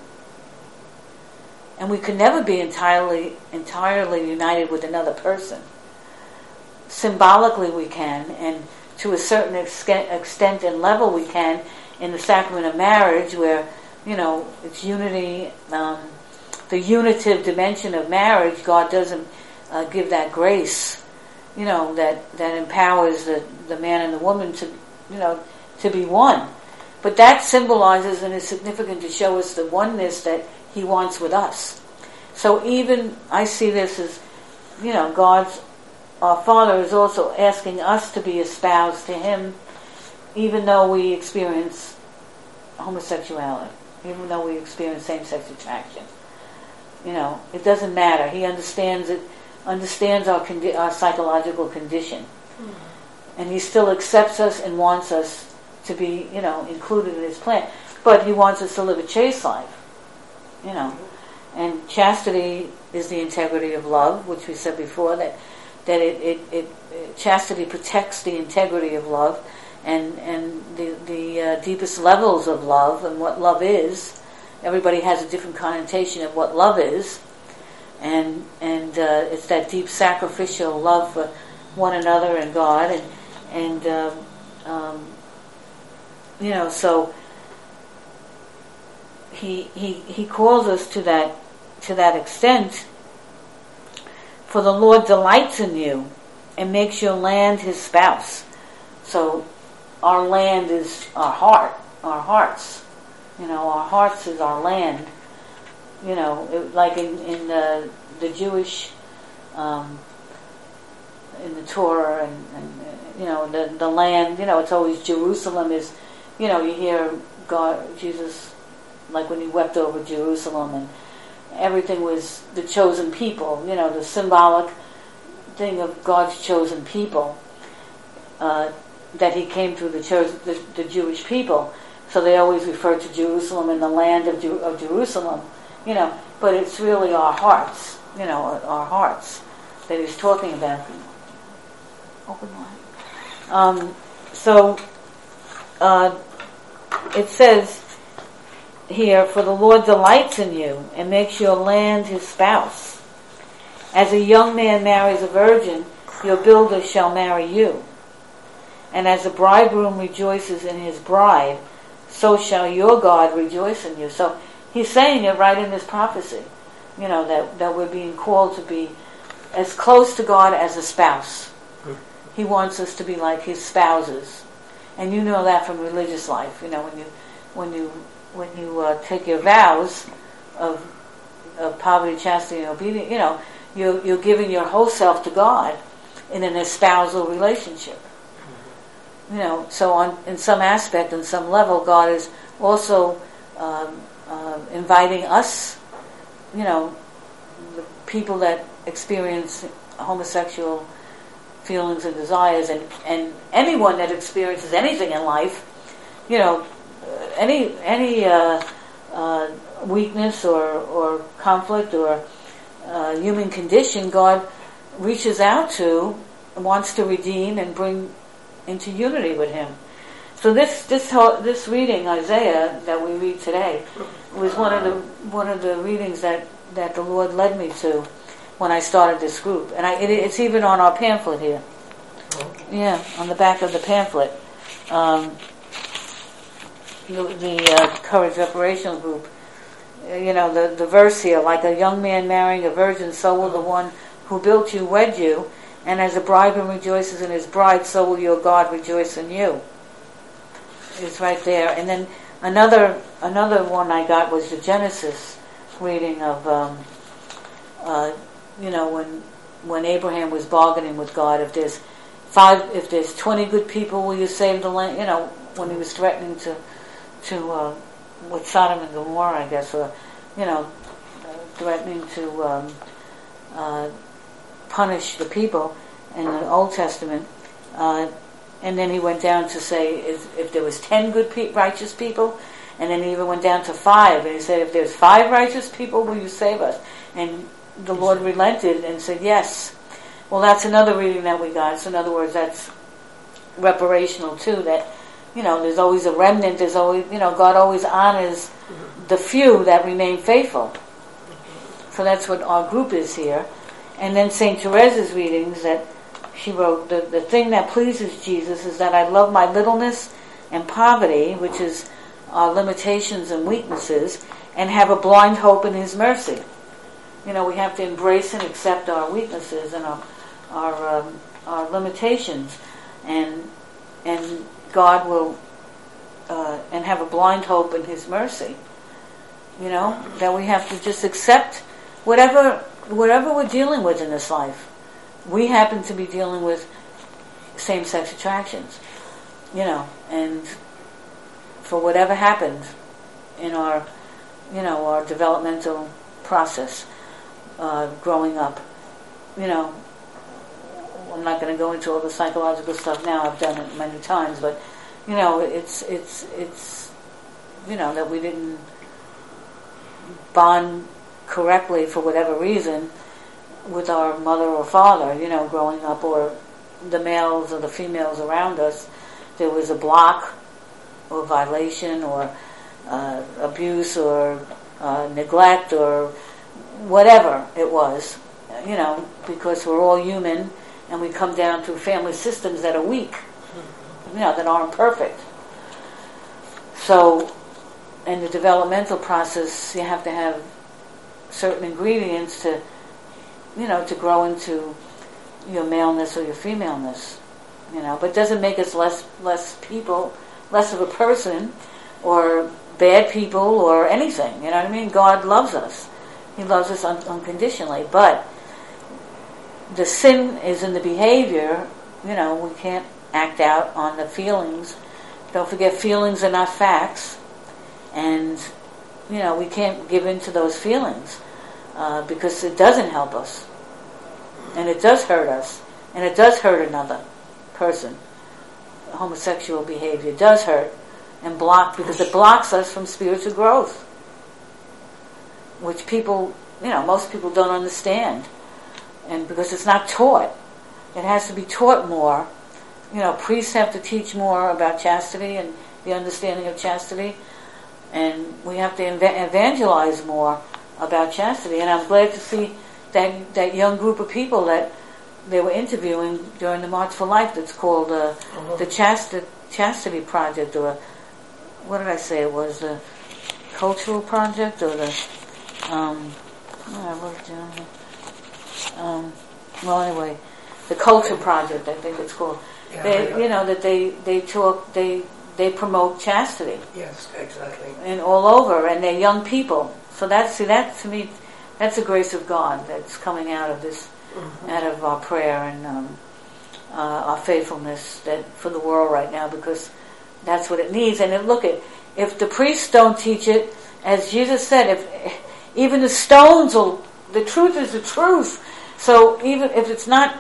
And we can never be entirely entirely united with another person. Symbolically we can, and to a certain extent and level we can in the sacrament of marriage, where, you know, it's unity, um, the unitive dimension of marriage. God doesn't uh, give that grace, you know, that, that empowers the, the man and the woman to, you know, to be one. But that symbolizes and is significant to show us the oneness that he wants with us. So even, I see this as, you know, God's, our Father is also asking us to be espoused to him, even though we experience homosexuality, even though we experience same-sex attraction. You know, it doesn't matter. He understands it, understands our condi- our psychological condition. Mm-hmm. And he still accepts us and wants us to be, you know, included in his plan. But he wants us to live a chaste life, you know. And chastity is the integrity of love, which we said before, that that it, it, it, it chastity protects the integrity of love and and the the uh, deepest levels of love and what love is. Everybody has a different connotation of what love is, and and uh, it's that deep sacrificial love for one another and God, and and um, um, you know, so he he he calls us to that to that extent. For the Lord delights in you and makes your land his spouse. So our land is our heart, our hearts. You know, our hearts is our land. You know, it, like in, in the, the Jewish, um, in the Torah, and, and you know, the the land. You know, it's always Jerusalem is. You know, you hear God, Jesus, like when he wept over Jerusalem, and everything was the chosen people. You know, the symbolic thing of God's chosen people. Uh, that he came through the, cho- the the Jewish people. So they always refer to Jerusalem and the land of, Jer- of Jerusalem, you know, but it's really our hearts, you know, our, our hearts that he's talking about. Open wide. Um, so uh, it says here, for the Lord delights in you and makes your land his spouse. As a young man marries a virgin, your builder shall marry you. And as a bridegroom rejoices in his bride, so shall your God rejoice in you. So he's saying it right in this prophecy, you know, that, that we're being called to be as close to God as a spouse. He wants us to be like his spouses. And you know that from religious life, you know, when you when you when you uh, take your vows of, of poverty, chastity, and obedience, you know, you're, you're giving your whole self to God in an espousal relationship. You know, so on in some aspect, in some level, God is also um, uh, inviting us, you know, the people that experience homosexual feelings and desires, and, and anyone that experiences anything in life, you know, any any uh, uh, weakness or, or conflict or uh, human condition, God reaches out to, wants to redeem and bring into unity with Him. So this this whole, this reading, Isaiah, that we read today, was one of the one of the readings that, that the Lord led me to when I started this group, and I, it, it's even on our pamphlet here. Yeah, on the back of the pamphlet, um, the, the uh, Courage Reparational Group. You know, the the verse here, like a young man marrying a virgin, so will the one who built you wed you. And as a bridegroom rejoices in his bride, so will your God rejoice in you. It's right there. And then another another one I got was the Genesis reading of, um, uh, you know, when when Abraham was bargaining with God, if there's five, if there's twenty good people, will you save the land? You know, when he was threatening to to uh, with Sodom and Gomorrah, I guess, or you know, threatening to. Um, uh, punish the people in the Old Testament, uh, and then he went down to say if, if there was ten good pe- righteous people, and then he even went down to five, and he said if there's five righteous people, will you save us? And the Lord relented and said yes. Well, that's another reading that we got. So in other words, that's reparational too, that you know there's always a remnant, there's always, you know, God always honors the few that remain faithful. So that's what our group is here. And then Saint Therese's readings that she wrote, the, the thing that pleases Jesus is that I love my littleness and poverty, which is our limitations and weaknesses, and have a blind hope in His mercy. You know, we have to embrace and accept our weaknesses and our our, um, our limitations, and and God will uh, and have a blind hope in His mercy. You know, that we have to just accept whatever. Whatever we're dealing with in this life. We happen to be dealing with same-sex attractions, you know, and for whatever happened in our, you know, our developmental process, uh, growing up, you know, I'm not going to go into all the psychological stuff now. I've done it many times, but you know, it's it's it's you know that we didn't bond correctly for whatever reason with our mother or father, you know, growing up, or the males or the females around us. There was a block or violation or uh, abuse or uh, neglect or whatever it was, you know, because we're all human and we come down through family systems that are weak, you know, that aren't perfect. So in the developmental process, you have to have certain ingredients to, you know, to grow into your maleness or your femaleness, you know. But it doesn't make us less less people, less of a person, or bad people, or anything. You know what I mean? God loves us; He loves us un- unconditionally. But the sin is in the behavior. You know, we can't act out on the feelings. Don't forget, feelings are not facts, and you know, we can't give in to those feelings uh, because it doesn't help us. And it does hurt us. And it does hurt another person. Homosexual behavior does hurt and block, because it blocks us from spiritual growth, which people, you know, most people don't understand. And because it's not taught. It has to be taught more. You know, priests have to teach more about chastity and the understanding of chastity. And we have to ev- evangelize more about chastity. And I'm glad to see that that young group of people that they were interviewing during the March for Life, that's called uh, uh-huh. the Chasti- Chastity Project, or what did I say? It was the Cultural Project, or the um, what I wrote down here. Um, well, anyway, the Culture Project, I think it's called. Yeah, they, you know, that they they talk they they promote chastity. Yes, exactly. And all over, and they're young people. So that's see that to me, that's the grace of God that's coming out of this, mm-hmm. out of our prayer and um, uh, our faithfulness that for the world right now, because that's what it needs. And then look at, if the priests don't teach it, as Jesus said, if even the stones will, the truth is the truth. So even if it's not,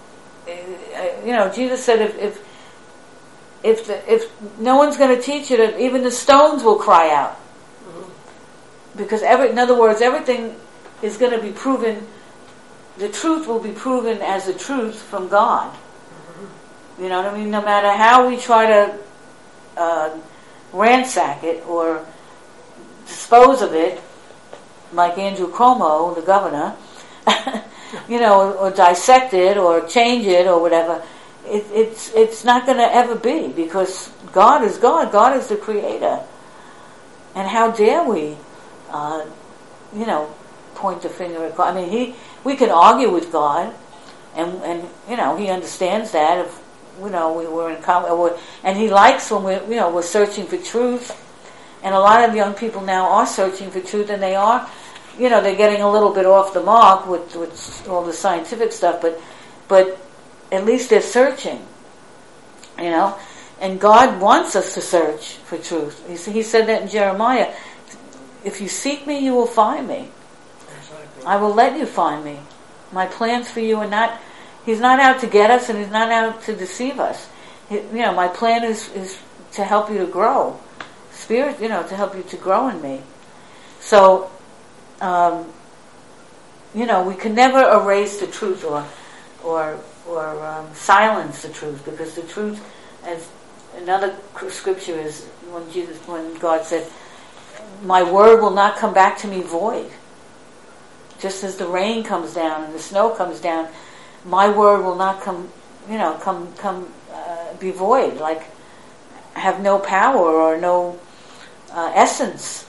you know, Jesus said if if if, the, if no one's going to teach it, even the stones will cry out. Mm-hmm. Because every, in other words, everything is going to be proven, the truth will be proven as the truth from God. Mm-hmm. You know what I mean? No matter how we try to uh, ransack it or dispose of it, like Andrew Cuomo, the governor, you know, or dissect it or change it or whatever, it, it's it's not going to ever be, because God is God. God is the creator. And how dare we, uh, you know, point the finger at God? I mean, he we can argue with God, and and you know, he understands that. If you know, we were in com- and he likes when we you know we're searching for truth. And a lot of young people now are searching for truth, and they are, you know, they're getting a little bit off the mark with, with all the scientific stuff, but but at least they're searching, you know. And God wants us to search for truth. He, he said that in Jeremiah, if you seek me, you will find me. Exactly. I will let you find me. My plans for you are not, he's not out to get us, and he's not out to deceive us. He, you know, my plan is, is to help you to grow. Spirit, you know, to help you to grow in me. So, um, you know, we can never erase the truth or or or um, silence the truth, because the truth, as another scripture is when Jesus, when God said, "My word will not come back to me void." Just as the rain comes down and the snow comes down, my word will not come, you know, come come uh, be void, like have no power or no Uh, essence.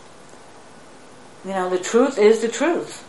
You know, the truth is the truth.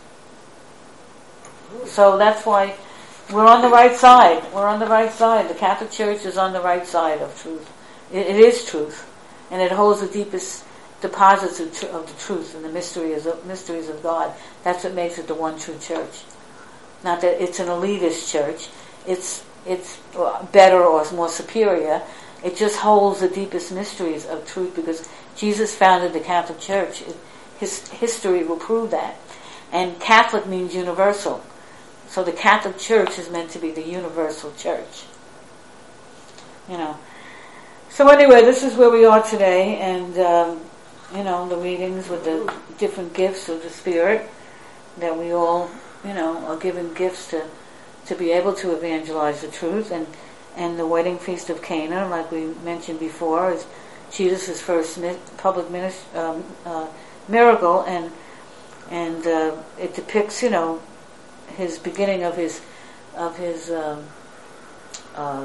So that's why we're on the right side. We're on the right side. The Catholic Church is on the right side of truth. It, it is truth, and it holds the deepest deposits of, tr- of the truth and the mysteries of, mysteries of God. That's what makes it the one true church. Not that it's an elitist church. It's it's better or more superior. It just holds the deepest mysteries of truth, because Jesus founded the Catholic Church. His history will prove that. And Catholic means universal. So the Catholic Church is meant to be the universal church. You know. So anyway, this is where we are today, and um, you know, the readings with the different gifts of the Spirit, that we all, you know, are given gifts to to be able to evangelize the truth. And and the wedding feast of Cana, like we mentioned before, is Jesus' first public ministry, um, uh, miracle, and and uh, it depicts, you know, his beginning of his of his um, uh,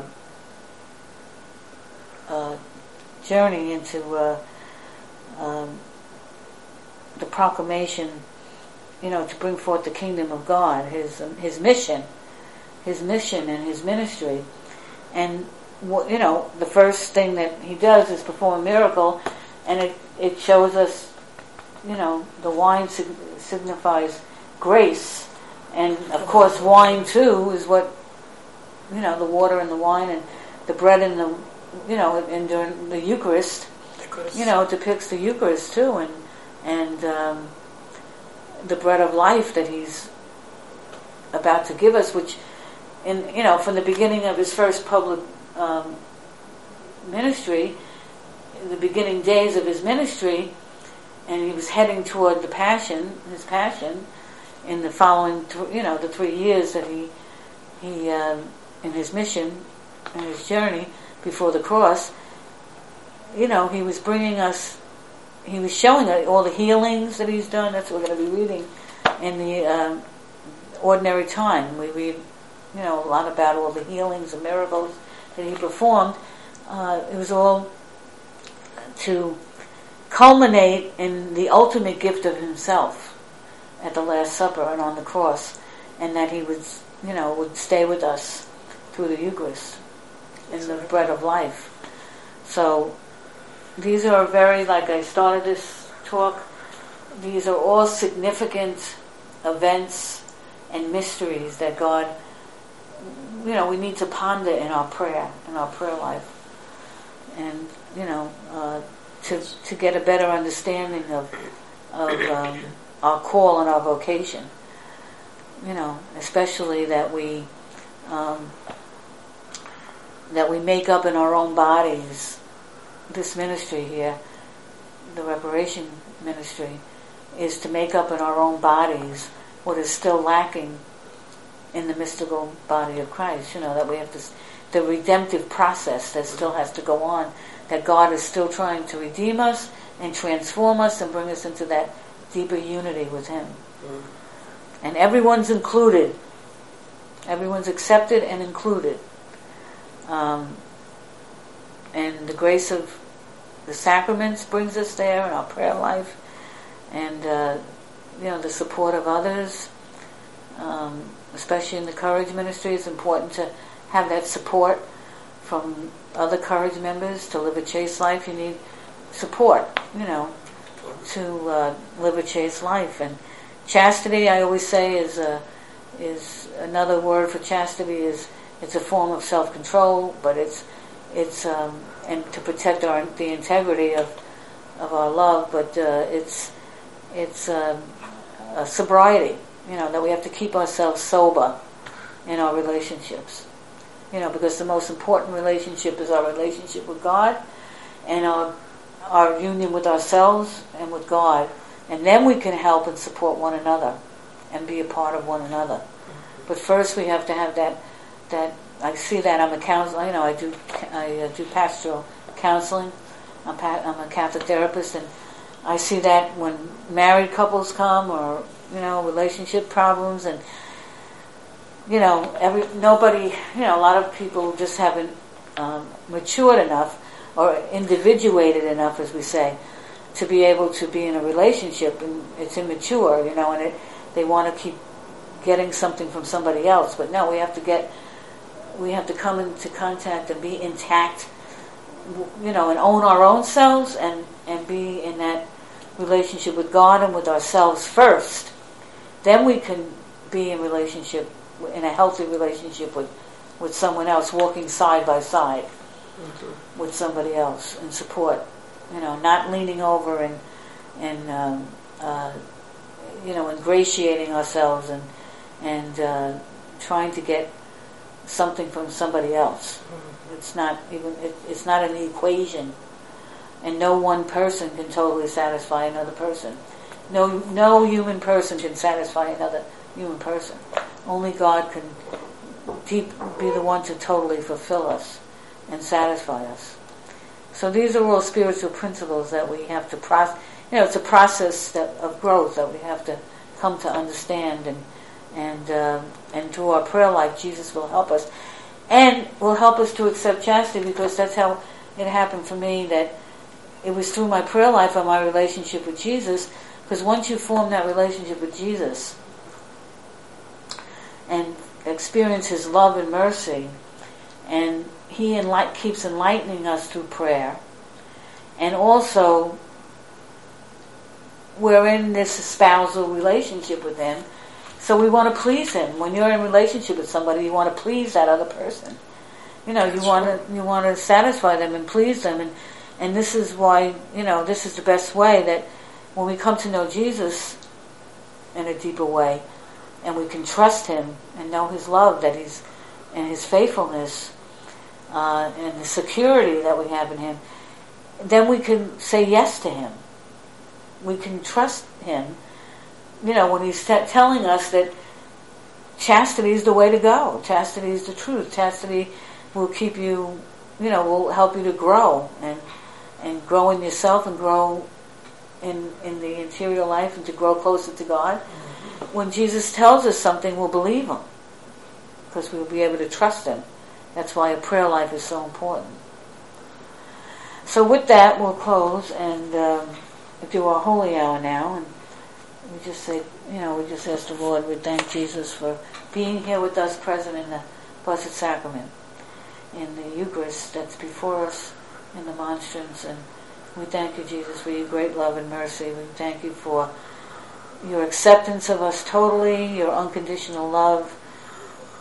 uh, journey into uh, um, the proclamation, you know, to bring forth the kingdom of God. His um, his mission, his mission, and his ministry. And, you know, the first thing that he does is perform a miracle, and it, it shows us, you know, the wine sig- signifies grace. And, of course, wine, too, is what, you know, the water and the wine and the bread and the, you know, and during the Eucharist, Eucharist. you know, it depicts the Eucharist, too, and, and um, the bread of life that he's about to give us, which... In, you know, from the beginning of his first public um, ministry, in the beginning days of his ministry, and he was heading toward the passion, his passion, in the following, th- you know, the three years that he, he, uh, in his mission, in his journey before the cross, you know, he was bringing us, he was showing us all the healings that he's done. That's what we're going to be reading in the uh, ordinary time. We read, you know, a lot about all the healings and miracles that he performed. Uh, it was all to culminate in the ultimate gift of himself at the Last Supper and on the cross, and that he would, you know, would stay with us through the Eucharist in the bread of life. So these are very, like I started this talk, these are all significant events and mysteries that God you know, we need to ponder in our prayer, in our prayer life, and you know, uh, to to get a better understanding of of um, our call and our vocation. You know, especially that we um, that we make up in our own bodies. This ministry here, the reparation ministry, is to make up in our own bodies what is still lacking in the mystical body of Christ. You know, that we have this, the redemptive process that still has to go on, that God is still trying to redeem us and transform us and bring us into that deeper unity with Him. Mm. And everyone's included. Everyone's accepted and included. Um, and the grace of the sacraments brings us there in our prayer life, and uh, you know, the support of others, um, especially in the Courage Ministry. It's important to have that support from other Courage members to live a chaste life. You need support, you know, to uh, live a chaste life. And chastity, I always say, is a, is another word for chastity. Is it's a form of self-control, but it's it's um, and to protect our the integrity of of our love. But uh, it's it's um, a sobriety. You know, that we have to keep ourselves sober in our relationships. You know, because the most important relationship is our relationship with God and our our union with ourselves and with God. And then we can help and support one another and be a part of one another. But first we have to have that, that I see that I'm a counselor, you know, I do I uh, do pastoral counseling. I'm, pa- I'm a Catholic therapist, and I see that when married couples come, or, you know, relationship problems, and, you know, every nobody, you know, a lot of people just haven't um, matured enough or individuated enough, as we say, to be able to be in a relationship, and it's immature, you know, and it, they want to keep getting something from somebody else. But no, we have to get, we have to come into contact and be intact, you know, and own our own selves, and, and be in that relationship with God and with ourselves first. Then we can be in relationship, in a healthy relationship with, with someone else, walking side by side mm-hmm. with somebody else and support. You know, not leaning over and and um, uh, you know, ingratiating ourselves and and uh, trying to get something from somebody else. Mm-hmm. It's not even it, it's not an equation, and no one person can totally satisfy another person. No, no human person can satisfy another human person. Only God can deep, be the one to totally fulfill us and satisfy us. So these are all spiritual principles that we have to process. You know, it's a process that, of growth that we have to come to understand, and and uh, and through our prayer life, Jesus will help us, and will help us to accept chastity, because that's how it happened for me. That it was through my prayer life and my relationship with Jesus. Because once you form that relationship with Jesus and experience His love and mercy, and He enlight- keeps enlightening us through prayer, and also we're in this spousal relationship with Him, so we want to please Him. When you're in a relationship with somebody, you want to please that other person. You know, you want to you want to satisfy them and please them, and and this is why, you know, this is the best way, that when we come to know Jesus in a deeper way, and we can trust Him and know His love, that He's and His faithfulness, uh, and the security that we have in Him, then we can say yes to Him. We can trust Him, you know, when He's t- telling us that chastity is the way to go. Chastity is the truth. Chastity will keep you, you know, will help you to grow and and grow in yourself and grow in in the interior life, and to grow closer to God. Mm-hmm. When Jesus tells us something, we'll believe Him, because we'll be able to trust Him. That's why a prayer life is so important. So with that, we'll close and um, do our holy hour now, and we just say, you know, we just ask the Lord, we thank Jesus for being here with us, present in the Blessed Sacrament, in the Eucharist that's before us, in the monstrance, and we thank you, Jesus, for your great love and mercy. We thank you for your acceptance of us totally, your unconditional love,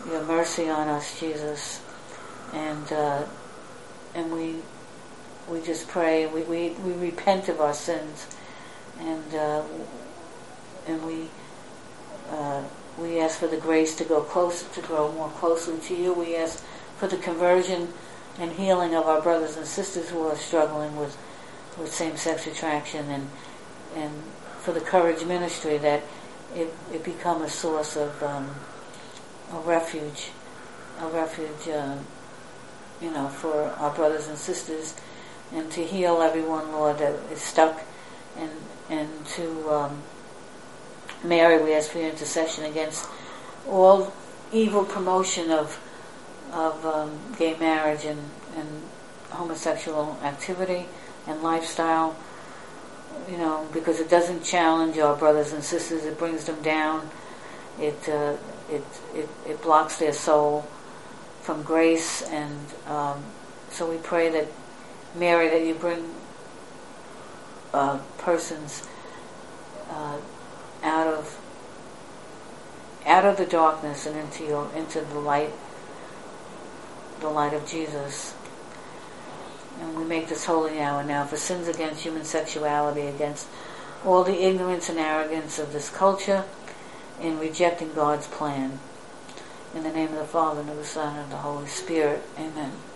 your mercy on us, Jesus, and uh, and we we just pray. We, we we repent of our sins, and uh, and we uh, we ask for the grace to go closer, to grow more closely to you. We ask for the conversion and healing of our brothers and sisters who are struggling with with same-sex attraction, and and for the Courage Ministry, that it, it become a source of um, a refuge, a refuge, uh, you know, for our brothers and sisters, and to heal everyone, Lord, that is stuck, and and to um, Mary, we ask for your intercession against all evil promotion of of um, gay marriage and, and homosexual activity and lifestyle, you know, because it doesn't challenge our brothers and sisters, it brings them down, it uh, it, it it blocks their soul from grace, and um, so we pray that, Mary, that you bring uh, persons uh, out of out of the darkness and into your into the light, the light of Jesus. And we make this holy hour now for sins against human sexuality, against all the ignorance and arrogance of this culture, in rejecting God's plan. In the name of the Father, and of the Son, and of the Holy Spirit. Amen.